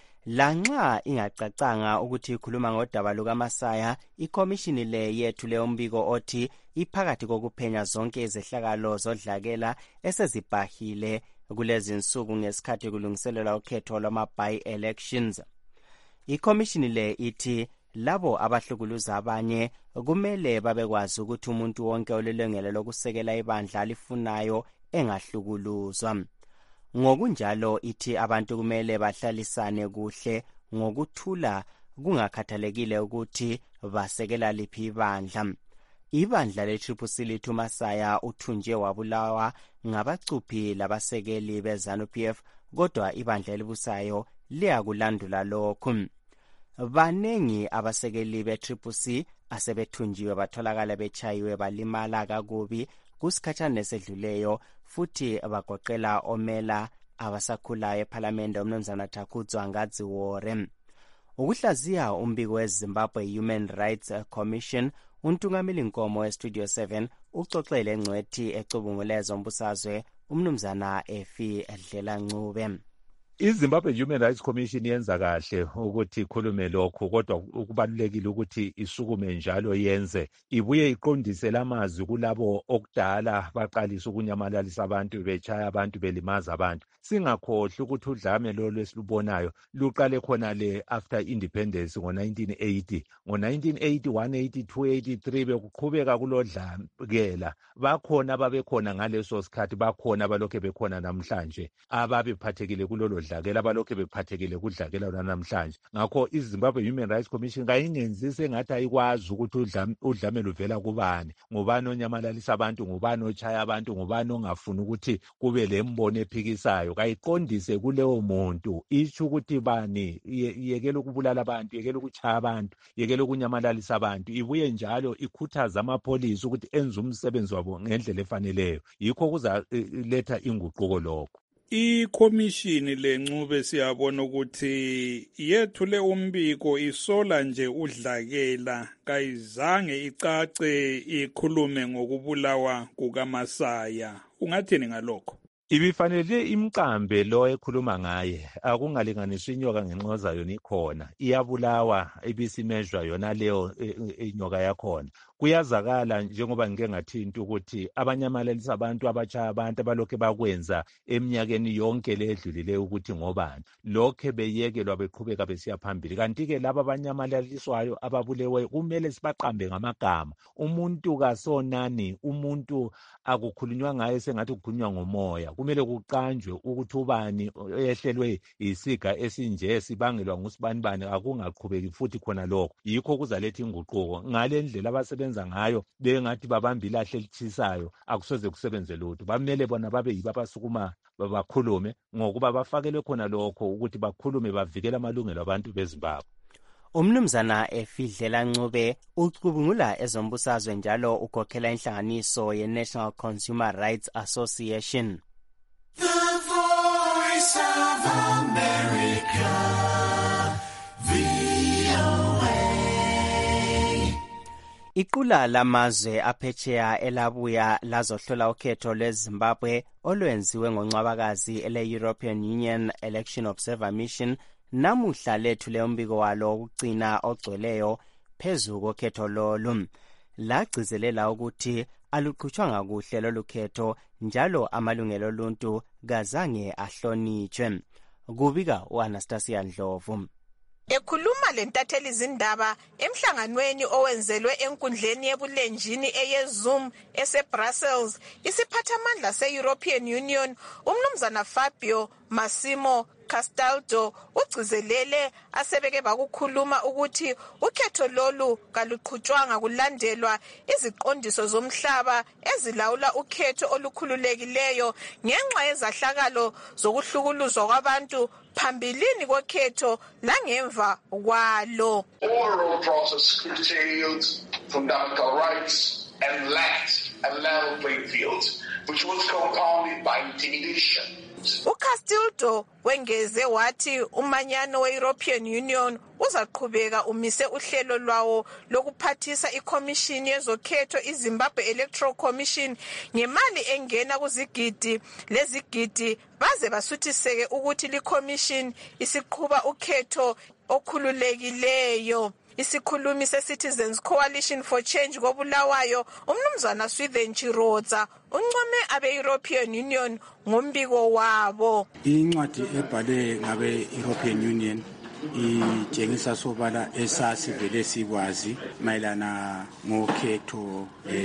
Speaker 24: Lanxa ingacacanga ukuthi ikhuluma ngodaba lukaMasaya, ikomishini le yethule umbiko othi iphakathi kokuphenya zonke izehlakalo zodlakela esezibhahile kulezi nsuku ngesikhathi kulungiselelwa ukhetho lwama-by-elections. Ikomishini le ithi labo abahlukuluza abanye kumele babekwazi ukuthi umuntu wonke olelungelo lokusekela ibandla alifunayo engahlukuluzwa. Ngokunjalo ithi abantu kumele bahlalisane kuhle ngokuthula kungakhathalekile ukuthi basekela liphi ibandla. Ibandla le-CCC lithi uMasaya uthunjwe wabulawa ngabacuphi labasekeli beZANU-PF, kodwa ibandla elibusayo liyakulandula lokhu. Banengi abasekeli be-CCC asebethunjiwe batholakala bechayiwe balimala kakubi kusikhatshana esedluleyo, futhi bagoqela omela abasakhulayo ePhalamende uMnumzana Takuzwa Ngadziwore. Ukuhlaziya umbiko weZimbabwe Human Rights Commission, untungameli Nkomo weStudio 7 uxoxele ngcwethi ecubungule ezombusazwe uMnumzana Efi Dlela Ncube.
Speaker 4: iZimbabwe Human Rights Commission yenza kahle ukuthi ikhulume lokhu, kodwa ukubalulekile ukuthi isukume njalo yenze, ibuye iqondise lamazwi kulabo okudala baqalisa ukunyamalalisa abantu, bechaya abantu, belimaza abantu. Singakhohlwa ukuthi udlame lolu esilubonayo luqale khona le after independence ngo-1980. Ngo-1980, 180, 283 bekuqhubeka kulodlamkela. Bakhona babekhona ngaleso sikhathi, bakhona balokhe bekhona namhlanje ababephathekile kulolo dlakela, balokhe bephathekile kudlakela namhlanje. Ngakho iZimbabwe Human Rights Commission kayingenzise ngathi ayikwazi ukuthi udlame luvela kubani, ngubani onyamalalisa abantu, ngubani ochaya abantu, ngubani ongafuni ukuthi kube lembono ephikisayo. Kayiqondise kuleyo muntu, itsho ukuthi bani yekela ukubulala abantu, yekela ukuchaya abantu, yekela ukunyamalalisa abantu. Ibuye njalo ikhuthaza amapolisi ukuthi enze umsebenzi wabo ngendlela efaneleyo. Yikho kuzaletha inguquko lokho.
Speaker 5: Ikomishini leNcube siyabona ukuthi yethule umbiko isola nje udlakela, kayizange icace ikhulume ngokubulawa kukaMasaya. Ungathini ngalokho?
Speaker 4: Ibifanele imqambe lo ekhuluma ngaye, akungalinganiswa inyoka ngenxoza yona ikhona, iyabulawa ibisimezwa yona leyo inyoka yakhona. Kuyazakala njengoba ngike ngathinta ukuthi abanyamalelisa abantu, abachaya abantu abalokhe bakwenza eminyakeni yonke ledlulileyo ukuthi ngobani, lokhe beyekelwa beqhubeka besiya phambili. Kanti-ke laba abanyamalaliswayo ababuleweyo kumele sibaqambe ngamagama. Umuntu kasonani, umuntu akukhulunywa ngaye sengathi kukhulunywa ngomoya. Kumele kuqanjwe ukuthi ubani ehlelwe isiga esinje sibangelwa ngusibanibani, akungaqhubeki futhi khona lokho. Yikho kuzaletha inguquko. Ngale ndlela abasebenza ngayo bengathi babamba ilahle elithisayo, akusoze kusebenze lutho. Bamele bona babe yibo abasukuma bakhulume ngokuba bafakelwe khona lokho ukuthi bakhulume bavikele amalungelo abantu beZimbabwe.
Speaker 24: Umnumzana Efi Dlela Ncube ucubungula ezombusazwe njalo ukhokhela inhlanganiso ye-National Consumer Rights Association.
Speaker 9: The Voice of America, VOA.
Speaker 24: Iqula lamazwe aphetsheya elabuya lazohlola ukhetho lweZimbabwe olwenziwe ngoNcwabakazi ele-European Union Election Observer Mission namuhla lethule umbiko walo wokugcina ogcweleyo phezu kokhetho lolu. Lagcizelela ukuthi aluqhutshwanga kuhle lolu khetho njalo amalungelo oluntu kazange ahlonitshwe. Kubika u-Anastasia Ndlovu.
Speaker 11: Ekhuluma lentatheli zindaba emhlanganweni owenzelwe enkundleni yebulenjini eyeZoom eseBrussels, isiphathamandla se-European Union umnumzana Fabio Massimo Castaldo ugcizelele asebeke bakukhuluma ukuthi ukhetho lolu kaluqhutshwanga kulandelwa iziqondiso zomhlaba ezilawula ukhetho olukhululekileyo ngenxa yezahlakalo zokuhlukuluzwa kwabantu phambilini kokhetho langemva kwalo.
Speaker 12: Overall process curtailed fundamental rights and lacked a level playing field, which was compounded by intimidation.
Speaker 11: uCastildo wengeze wathi umanyano we-European Union uzaqhubeka umise uhlelo lwawo lokuphathisa ikhomishini yezokhetho iZimbabwe Electoral Commission ngemali engena kuzigidi lezigidi baze basuthiseke ukuthi likhomishini isiqhuba ukhetho okhululekileyo. Isikhulumi se-Citizens Coalition for Change koBulawayo umnumzana Swithen Chirodza uncome abe-European Union ngombiko wabo.
Speaker 13: Incwadi ebhalwe ngabe-European Union itshengisa sobala esasivele sikwazi mayelana ngokhetho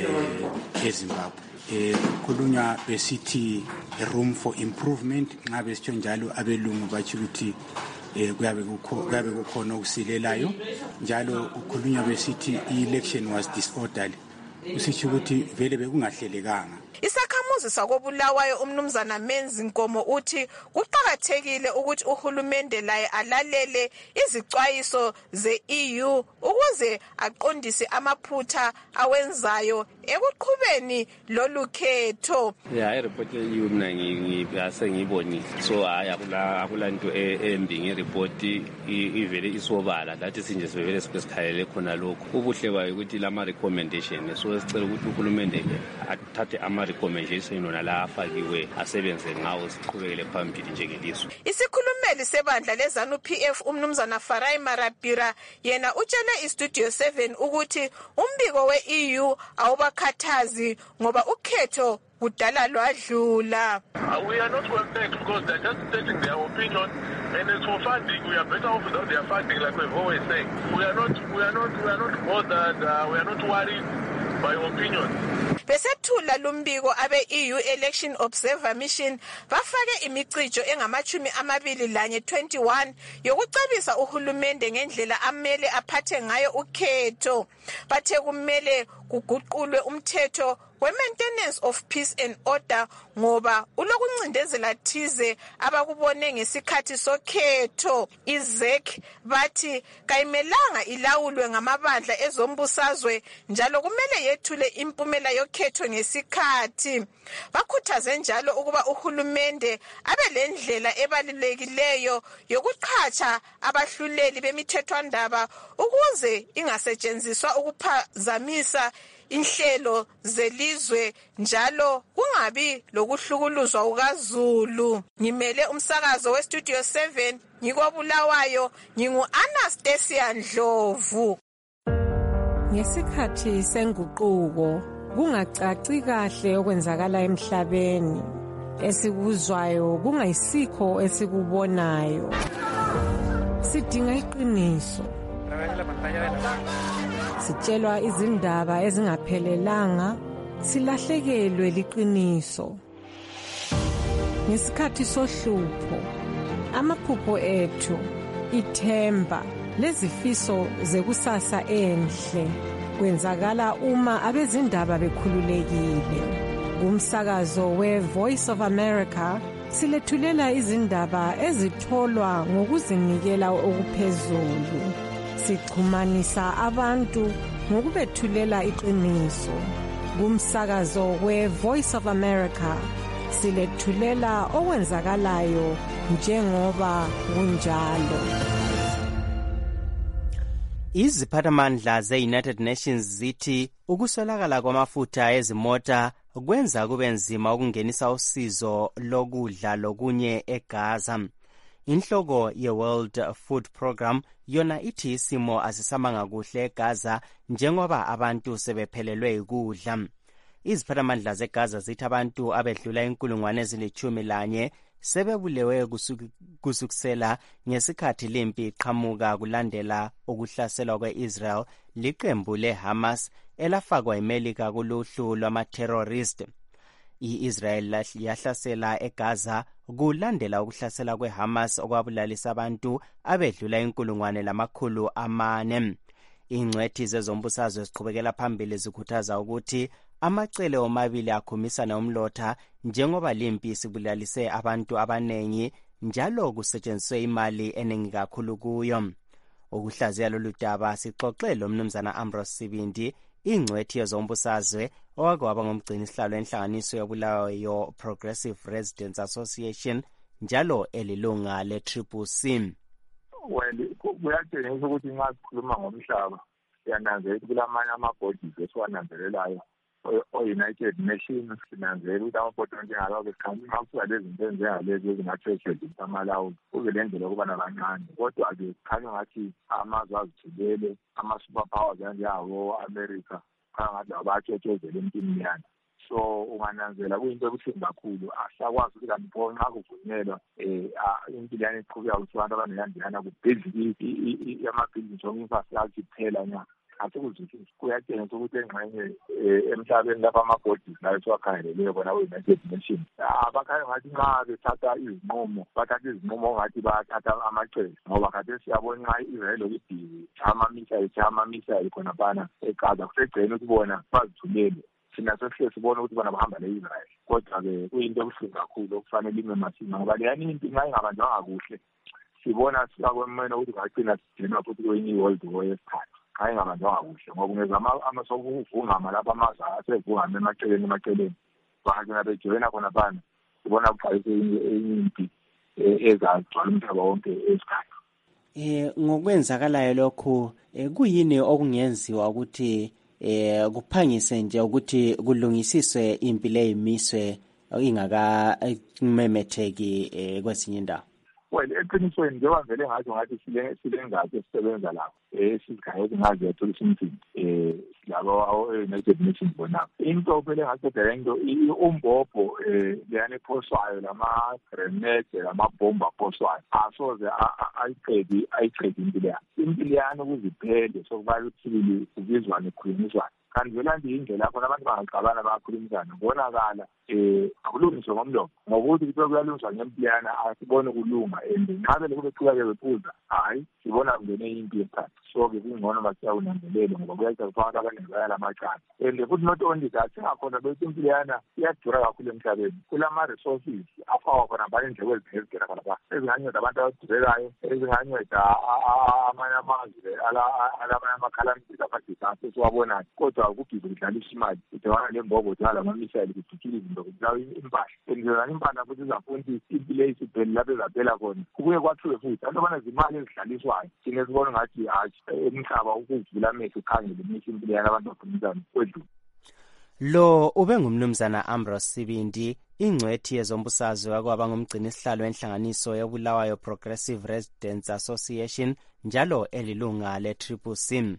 Speaker 13: eZimbabwe. Khulunywa besithi room for improvement nxa besitsho njalo abelungu bathi ukuthi kuyabe kukhona okusilelayo njalo ukhulunywa besithi i-election was disorderly usitsho ukuthi vele bekungahlelekanga.
Speaker 11: Isakhamuzi sakoBulawayo umnumzana Menzi Nkomo uthi kuqhakathekile ukuthi uhulumende laye alalele izicwayiso ze-EU ukuze aqondise amaphutha awenzayo ekuqhubeni lolu khetho.
Speaker 14: I-report ye-EU mina ngiyase ngiyibonile so hayi akula nto embi nge-report ivele isobala lathi sinje sivele sikhalele khona lokho. Ubuhle bayo ukuthi lama recommendation so sicela ukuthi uhulumende athathe recommendation ona la afakiwe asebenze ngawo siqhubekele phambili njengelizwe.
Speaker 11: Isikhulumeli sebandla leZANU-PF umnumzana Farai Marapira yena utshele iStudio 7 ukuthi umbiko we-EU awubakhathazi ngoba ukhetho kudala lwadlula.
Speaker 12: We are not going back because they're just stating their opinion, and as for funding, we are better off without their funding, like we've always said. We are not bothered. We are not worried by opinion.
Speaker 11: Besethula lumbiko abe-EU Election Observer Mission bafake imicijo engama-21 yokucebisa uhulumende ngendlela amele aphathe ngayo ukhetho. Bathe kumele kuguqulwe umthetho we-maintenance of peace and order ngoba ulokuncindezela thize abakubone ngesikhathi sokhetho. IZEC bathi kayimelanga ilawulwe ngamabandla ezombusazwe njalo kumele yethule impumela yokhetho ngesikhathi. Bakhuthaze njalo ukuba uhulumende abe lendlela ebalulekileyo yokuqhatsha abahluleli bemithethwandaba ukuze ingasetshenziswa ukuphazamisa inhlelo zelizwe njalo kungabi lokuhlukuluzwa ukaZulu. Ngimele umsakazo weStudio 7 ngikobulawayo ngingu-Anastasia Ndlovu.
Speaker 15: Ngesikhathi senguquko kungacaci kahle okwenzakala emhlabeni esikuzwayo kungayisikho esikubonayo. Sidinga iqiniso. Sitshelwa izindaba ezingaphelelanga silahlekelwe liqiniso. Ngesikhathi sohlupho amaphupho ethu ithemba lezifiso zekusasa enhle kwenzakala uma abezindaba bekhululekile. Kumsakazo we-Voice of America silethulela izindaba ezitholwa ngokuzinikela okuphezulu. Sixhumanisa abantu ngokubethulela iqiniso. Kumsakazo we-Voice of America silethulela okwenzakalayo njengoba kunjalo.
Speaker 24: Iziphathamandla ze-United Nations zithi ukuswelakala kwamafutha ezimota kwenza kube nzima ukungenisa usizo lokudla lokunye eGaza. Inhloko ye-World Food Program yona ithi isimo asisamanga kuhle eGaza njengoba abantu sebephelelwe ukudla. Iziphathamandla zeGaza zithi abantu abedlula 11,000 sebebulewe kusukusela ngesikhathi lempi iqhamuka kulandela ukuhlaselwa kwe-Israel liqembu le-Hamas elafakwa iMelika kuluhlu lwama-terrorist. I-Israel yahlasela eGaza kulandela ukuhlasela kwe-Hamas okwabulalisa abantu abedlula 400,000. Ingcwethi zezombusazwe ziqhubekela phambili zikhuthaza ukuthi amacele omabili akhumisana umlotha njengoba limpi isibulalise abantu abanengi njalo kusetshenziswe imali eningi kakhulu kuyo. Ukuhlaziya lolu daba sixoxe lo Mnumzana Ambrose Sibindi, ingcwethi yezombusazwe owakwaba ngomgcini isihlalo enhlanganiso yobulawayo Progressive Residents Association njalo elilunga le-CCC.
Speaker 10: Kuyatshengisa ukuthi nxa sikhuluma ngomhlaba siyananzelela ukuthi kulamanye ama-bodies esiwananzelelayo o-United Nations, sinanzelela ukuthi ama-bodies njengalawo kusuka lezi zinto ezinjengalezi ezingathethezisa amalawulo kube le ndlela yokuba nabancane. Kodwa-ke kukhanya ngathi amazwe azithulele ama-superpowers anjengabo-America kukhanya ngathi abathethezela empini yana. So ungananzela kuyinto ebuhlungu kakhulu. Asakwazi ukuthi kanti pho nxa kuvunyelwa impilo yani iqhubeka ukuthi abantu abaneyandiyana kubhidli ama-buildings o-infrastructure kuphela nya. Asikuzwisisi kuyatshengisa ukuthi engxenye emhlabeni lapha ama-bodies layo siwakhangeleleyo bona we-United Nations abakhanye ngathi nxa bethatha izinqumo ongathi bayathatha amacele, ngoba khathesi siyabona nxa i-Israel lokudili ama-missile khonaphana eGaza kusegcene ukuthi bona bazithulele. Thina sesihle sibona ukuthi bona bahamba le-Israel, kodwa-ke kuyinto ebuhlungu kakhulu okufanele ime masinya ngoba leyani into nxa ingabanjwanga kuhle sibona sikakwemena ukuthi ngagcina sigcinwa futhi kwenye i-world war yesithathu. Hayi ngabanjwanga kuhle ngoba ungeza amasokuvungama lapha amazwe asevungama emaceleni bangagcina bejoyina khona phana sibona kuqalise enye impi ezagcwala umhlaba wonke esikhathi.
Speaker 24: Ngokwenzakalayo lokhu kuyini okungenziwa ukuthi kuphangise nje ukuthi kulungisiswe impilo eyimiswe ingakamemetheki kwezinye indawo?
Speaker 10: Well, eqinisweni njengoba vele ngathi silengazi esisebenza lapho sizigayeke ngazi yethu isimthini labo United Nations bona into vele ngathi into umbhobho leyani ephoswayo lama-grenade lamabhomba aphoswayo asoze ayiqedi impilo yani ukuziphele sokuba uthibili kubizwa nekhulumiswana. Kanti vele indlela khona abantu bangaxabana bayakhulumisana kubonakala akulungiswe ngomlomo ngokuthi kuthiwa kuyalungiswa ngempilana asibone kulunga and nxa vele kubeqhubeke bephuza hayi sibona kungene impi esikhathi. So-ke kungcono basiyawunanzelele ngoba kuyayisa kuphakathi abaningi bayala amacala and futhi not only that singakhona bethi impilana iyadura kakhulu emhlabeni. Kulama-resources afakwa khona phana indleko ezingena khonapha ezinganceda abantu abadurekayo, ezinganceda amanye amazwe alamanye ama-calamities ama-disaster siwabonayo, kodwa ukugibela kudlalisa imali kudibana lembobo kudibana lama-missile kudukile izinto kudlawa impahla endlelani impahla futhi izafuna ukuthi impilo eyisipheli lapho ezaphela khona kubuye kwathiwe futhi abantu abanezimali ezidlaliswayo thina sibona ngathi hatshi umhlaba ukuvula amehlo ukhangele imihla impilo yana abantu bakhulumisana kwedlula.
Speaker 24: Lo ube ngumnumzana Ambrose Sibindi, ingcwethi yezombusazwe kwaba ngumgcini isihlalo enhlanganiso yobulawayo Progressive Residents Association njalo elilunga le-CCC.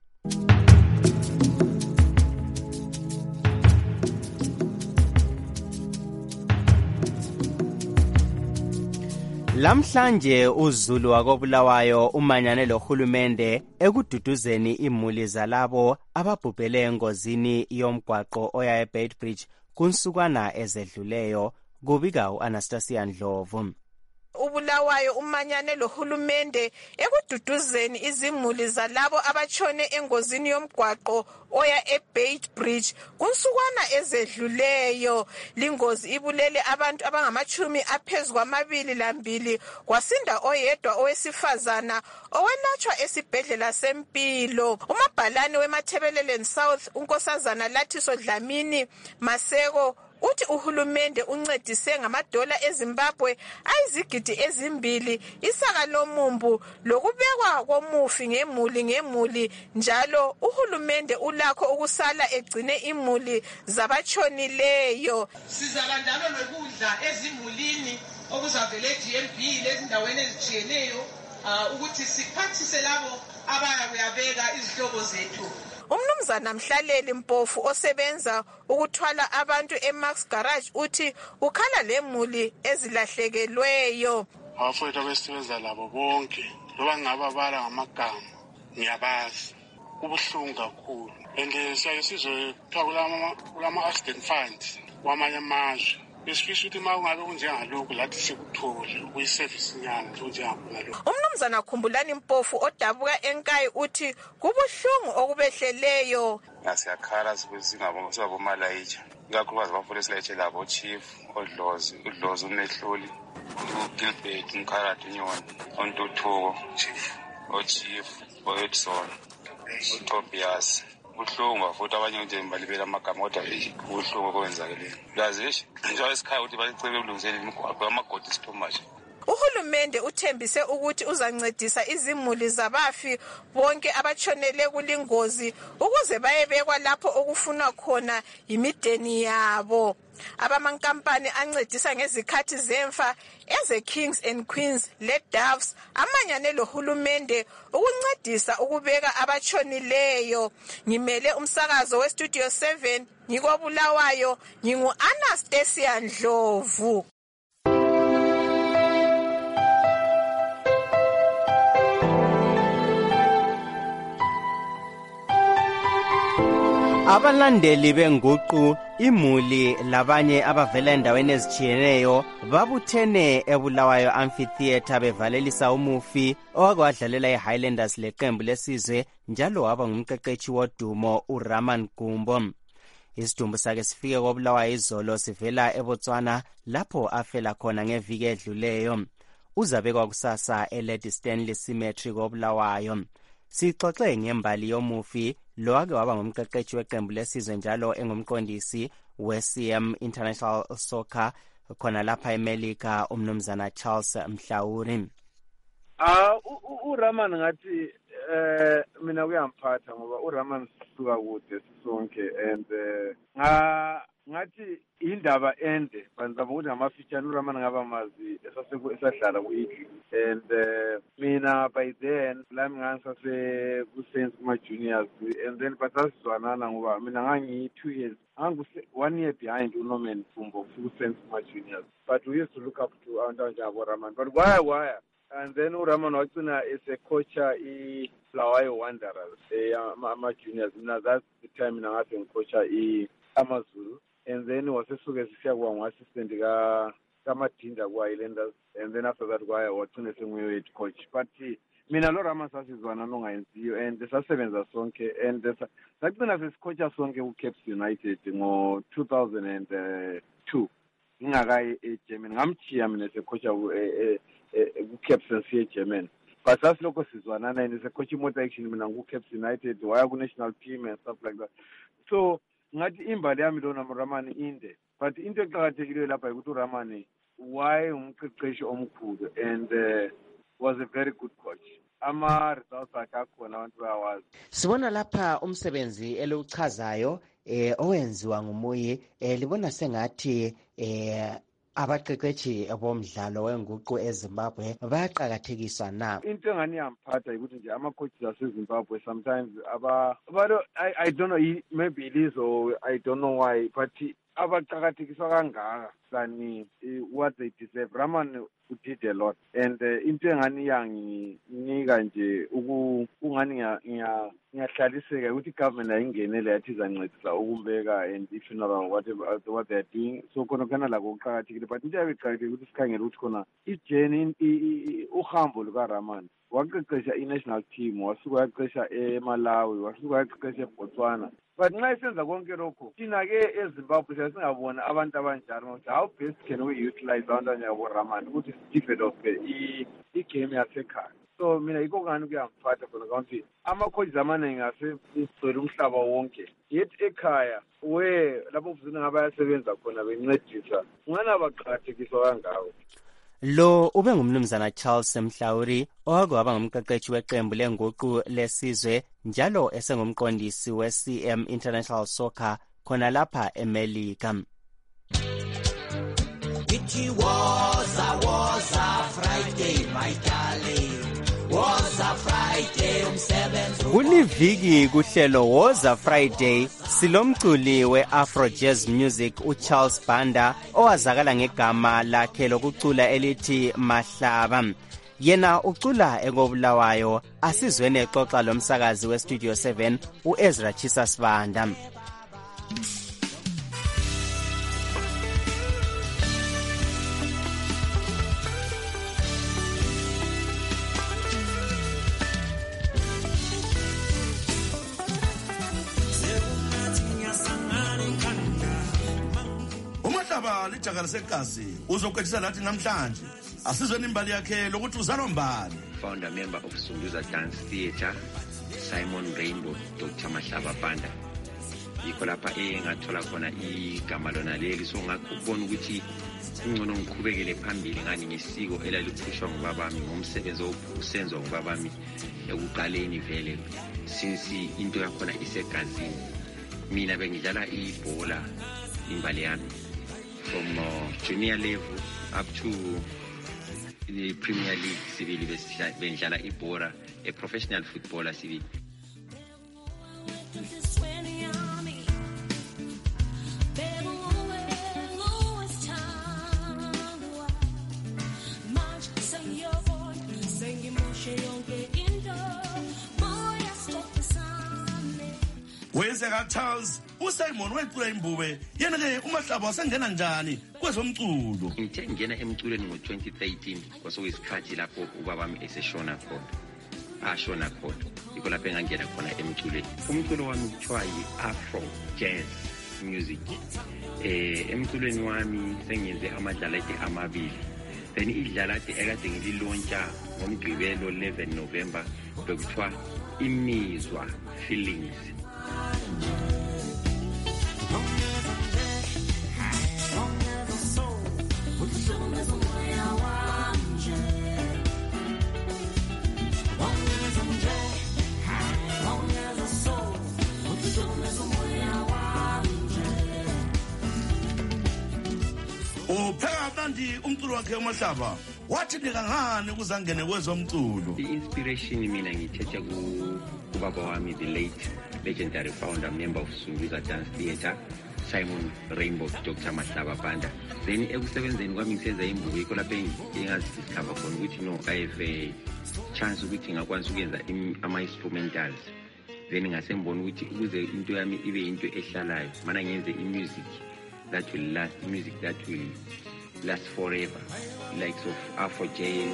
Speaker 24: Lamhlanje uZulu wakobulawayo umanyane lohulumende ekududuzeni imuli zalabo ababhubhele engozini yomgwaqo oya eBeitbridge kunsukwana ezedluleyo, kubika uAnastasia Ndlovu.
Speaker 11: Ubulawayo umanyane lohulumende ekududuzeni izimuli zalabo abachone engozini yomgwaqo oya eBeitbridge kunsukwana ezedluleyo. Lingozi ibulele abantu abangamachumi aphezulu kwama-22 kwasinda oyedwa owesifazana owelatshwa esibhedlela sempilo. Umabhalane weMathebeleleni South unkosazana Lathiso Dlamini Maseko uthi uhulumende uncedise ngamadola eZimbabwe ayizigidi ezimbili isaka lomumbu lokubekwa komufi ngemuli njalo uhulumende ulakho ukusala egcine imuli zabachonileyo.
Speaker 16: Sizaba njalo lokudla ezimulini okuzavela eGMB lezindaweni ezitshiyeneyo ukuthi siphathise labo abaya kuyabeka izihlobo zethu.
Speaker 11: Umnumzana Mhlaleli Mpofu osebenza ukuthwala abantu eMax Garage uthi ukhala lemuli ezilahlekelweyo.
Speaker 2: Abafowethu abesebenza labo bonke loba ngaba bala ngamagama ngiyabazi kubuhlungu kakhulu and siyaye sizwe kulama accident funds kwamanye amazwe besifisa ukuthi uma ungabe kunjengalokhu lathi sikuthole ukuyiservice nyana njengalokhu.
Speaker 11: Umnumzana Khumbulani Mpofu odabuka eNkayi uthi kubuhlungu okubehleleyo.
Speaker 17: Ngasiyakhala singabo Malayija ikakhulukazi abafuna silayitshe labo chief udlozi umehluli uGilbert Mkharathu Nyoni uNtuthuko chief Edson uTobias ubuhlungu futhi abanye nje balibela amagama kodwa ubuhlungu okwenzakeleyo yazi njalo esikhaya ukuthi balicebe kulungisela imigwaqo amagodi is too much.
Speaker 11: Uhulumende uthembise ukuthi uzancedisa izimuli zabafi bonke abatshonele kulingozi ukuze bayebekwa lapho okufunwa khona imideni yabo. Abamankampani ancedisa ngezikhathi zemfa eze Kings and Queens le Doves amanyane lohulumende ukuncedisa ukubeka abatshonileyo. Ngimele umsakazo we Studio 7 ngikobulawayo ngingu Anastasia Ndlovu.
Speaker 24: Abalandeli benguqu imuli labanye abavela endaweni ezitshiyeneyo babuthene eBulawayo Amphitheatre bevalelisa umufi owakwadlalela eHighlanders leqembu lesizwe njalo waba ngumqeqeshi wodumo uRaman Gumbo. Isidumbu sakhe sifike koBulawayo izolo sivela eBotswana lapho afela khona ngeviki edluleyo. Uzabekwa kusasa eLady Stanley Cemetery koBulawayo. Sixoxe ngembali yomufi lo ake waba ngumqeqeshi weqembu lesizwe njalo engumqondisi we-CM International Soccer khona lapha eMelika umnumzana Charles Mhlawuri.
Speaker 18: uRaman ngathi mina kuyamphatha ngoba uRaman sisuka kude sisonke and ngathi indaba ende banzaba ukuthi amafitshane uRaman ngaba mazi esadlala ku-Eagles and mina by then lami ngasase kusense kuma-juniors and then basasizwanana ngoba mina ngangiyi-2 years ngangu-1 year behind uNorman Fumbo kusense kuma-juniors but we used to look up to abantu njengabo-Raman but why and then uRaman wagcina esecoacha iBulawayo Wanderers ama-juniors mina that's the time mina ngase ngicoacha amaZulu and then wasesuke sisiya kuba ngu-assistant kaMadinda kwa-Highlanders and then after that wagcina senguye-head coach but mina loRaman sasizwana nongayenziyo and sasebenza sonke and sagcina sesicoacha sonke ku-Caps United ngo-2002 ngingakayi eGermany ngamchiya mina secoacha ku-Caps nsiye eGermany but sasilokho sizwanana and secoach imoto action mina ku-Caps United waya ku-national team and stuff like that so ngathi imbali yami lona uRaman inde but into eqhakathekileyo lapha ukuthi uRaman waye umqeqeshi omkhulu and was a very good coach. Ama-results akhe akhona abantu bayawazi.
Speaker 24: Sibona lapha umsebenzi eluchazayo owenziwa ngumuyi libona sengathi abaqeqeshi bomdlalo wenguqu eZimbabwe bayaqhakathekiswa na.
Speaker 18: Into engani yamphatha ukuthi nje ama-coaches aseZimbabwe sometimes I don't know, maybe it is or I don't know why, but abaqhakathekiswa kangaka than what they deserve. Raman did a lot and into engani yanginika nje ungani ngiyahlaliseka ukuthi government ayingenele yathi izancedisa ukumbeka and i-funeral whatever what they are doing so khona lakho kuqhakathekile but into yabeqhakathekile ukuthi sikhangele ukuthi khona ijeni uhambo lukaRaman waqeqesha i-national team wasuka yaqeqesha eMalawi wasuka yaqeqesha eBotswana but nxa isenza konke lokho thina-ke eZimbabwe singabona abantu abanjalo ukuthi how best can we utilize abantu abanjengaboRaman ukuthi sidevelophe igame yasekhaya so mina yikho ngani kuyamphatha khona ukuthi ama-coaches amaningi asegcwele umhlaba wonke yet ekhaya lapho kuzina ngabayasebenza khona bencedisa ungani abaqhakathekiswa kangako.
Speaker 24: Lo ube ngumnumzana Charles Mhlawuri owakwaba ngumqeqeshi weqembu lenguqu lesizwe njalo esengumqondisi we-CM International Soccer khona lapha eMelika.
Speaker 9: It was a Friday, my darling, was a Friday.
Speaker 24: kuliviki kuhlelo Woza Friday silomculi we-Afro Jazz Music uCharles Banda owazakala ngegama lakhe lokucula elithi Mahlaba. Yena ucula ekobulawayo. Asizweni exoxa lomsakazi weStudio 7 uEzra Chisas Banda.
Speaker 1: Lijaga lesegazi uzokwethisa lathi namhlanje asizweni imbali yakhe lokuthi uzalwa mbali.
Speaker 3: Founder member of Sunduza Dance Theatre Simon Rainbow Dr. Mahlaba Banda. Yikho lapha engathola khona igama lona leli so ngakubona ukuthi ingcono ngiqhubekele phambili ngani ngesiko elalipushwa ngubabami ngomsebenzi osenzwa ngubabami ekuqaleni vele since into yakhona isegazini. Mina bengidlala ibhola imbali yami from junior level up to the Premier League sibili benjala ibhola a professional footballer sibili.
Speaker 1: Wenzeka Charles uSimon wecula imbube yena ke uMahlaba wasengena njani kwezomculo.
Speaker 3: Ngithe ngena emculweni ngo2013 kwasoyisikhathi lapho ubabami eseshona khona ashona khona yikho lapho engangena khona emculweni. Umculo wami kuthiwa yi-Afro Jazz Music. Emculweni wami sengenze amadlalati amabili. Then idlalati ekade ngililontsha ngomgqibelo 11 November bekuthiwa Imizwa Feelings.
Speaker 1: Upheka umculo wakhe uMahlaba wathi ngangani kuzangene kwezomculo.
Speaker 3: I-inspiration mina ngithethe kubaba wami the late legendary founder member of Sunduza Dance Theatre Simon Rainbow Dr. Mahlaba Banda. Then ekusebenzeni kwami ngisenza imbubo yikho lapho engazidiscover khona ukuthi no I have a chance ukuthi ngakwanisa ukuyenza ama-instrumentals. Then ngasembona ukuthi ukuze into yami ibe into ehlalayo mana ngenze i-music that will last, music that will last forever, like of Afro Jazz.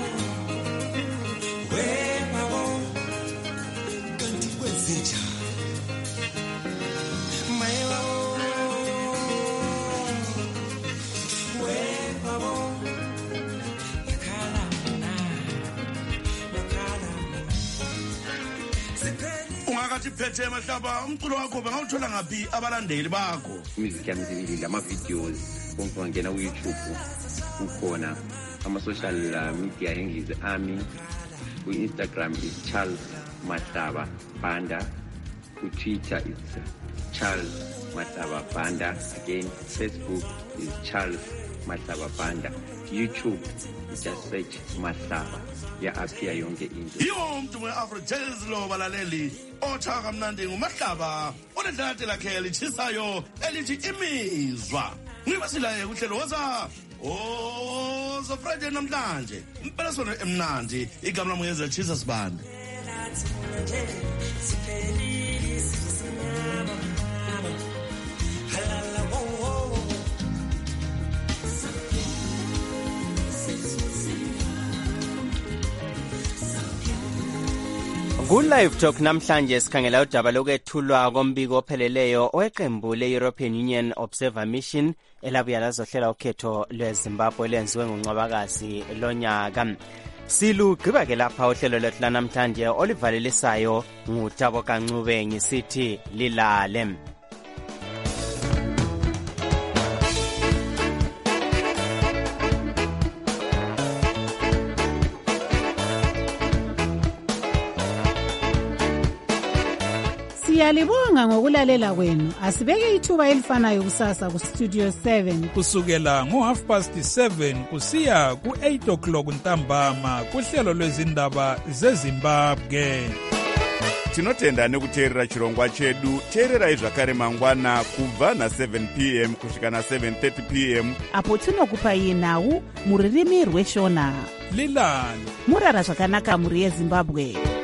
Speaker 1: Ungakathi phethe Mahlaba umculo wakho bangawuthola ngaphi abalandeli bakho?
Speaker 3: Music yami zibili ama-videos konke wangena ku-YouTube ukhona ama-social media handles ami ku-Instagram is Charles Mahlaba Banda, ku-Twitter is Charles Mahlaba Banda, again Facebook is Charles Mahlaba Banda, YouTube just search Mahlaba ya appear yonke into.
Speaker 1: Yiwo umuntu we-Afro Jazz lo balaleli othaka mnandi nguMahlaba onedlati lakhe elitshisayo elithi Imizwa. Ngibasilaye kuhlelo Woza Friday namhlanje impela sona emnandi igama lami ngeze Jesus Banda.
Speaker 24: Ku-Live Talk namhlanje sikhangela udaba lokwethulwa kombiko opheleleyo oweqembu le-European Union Observer Mission elabuya lazohlela ukhetho lweZimbabwe lenziwe ngoNcwabakazi lonyaka. Silugqiba-ke lapha uhlelo lwethu lanamhlanje olivalelisayo nguTabo Kancube ngisithi lilale.
Speaker 8: Siyalibonga ngokulalela kwenu. Asibeke ithuba elifanayo kusasa ku Studio 7
Speaker 5: kusukela ngo7:30 kusiya ku8 o'clock ntambama kuhlelo lwezindaba zeZimbabwe.
Speaker 19: Tinotenda nekuteerera chirongwa chedu. Teererai zvakare mangwana kubva na7 p.m. kusvika na7:30 p.m.
Speaker 20: apo tinokupai nhau muririmi rweshona.
Speaker 5: Lilani
Speaker 20: murara zvakanaka muri yeZimbabwe.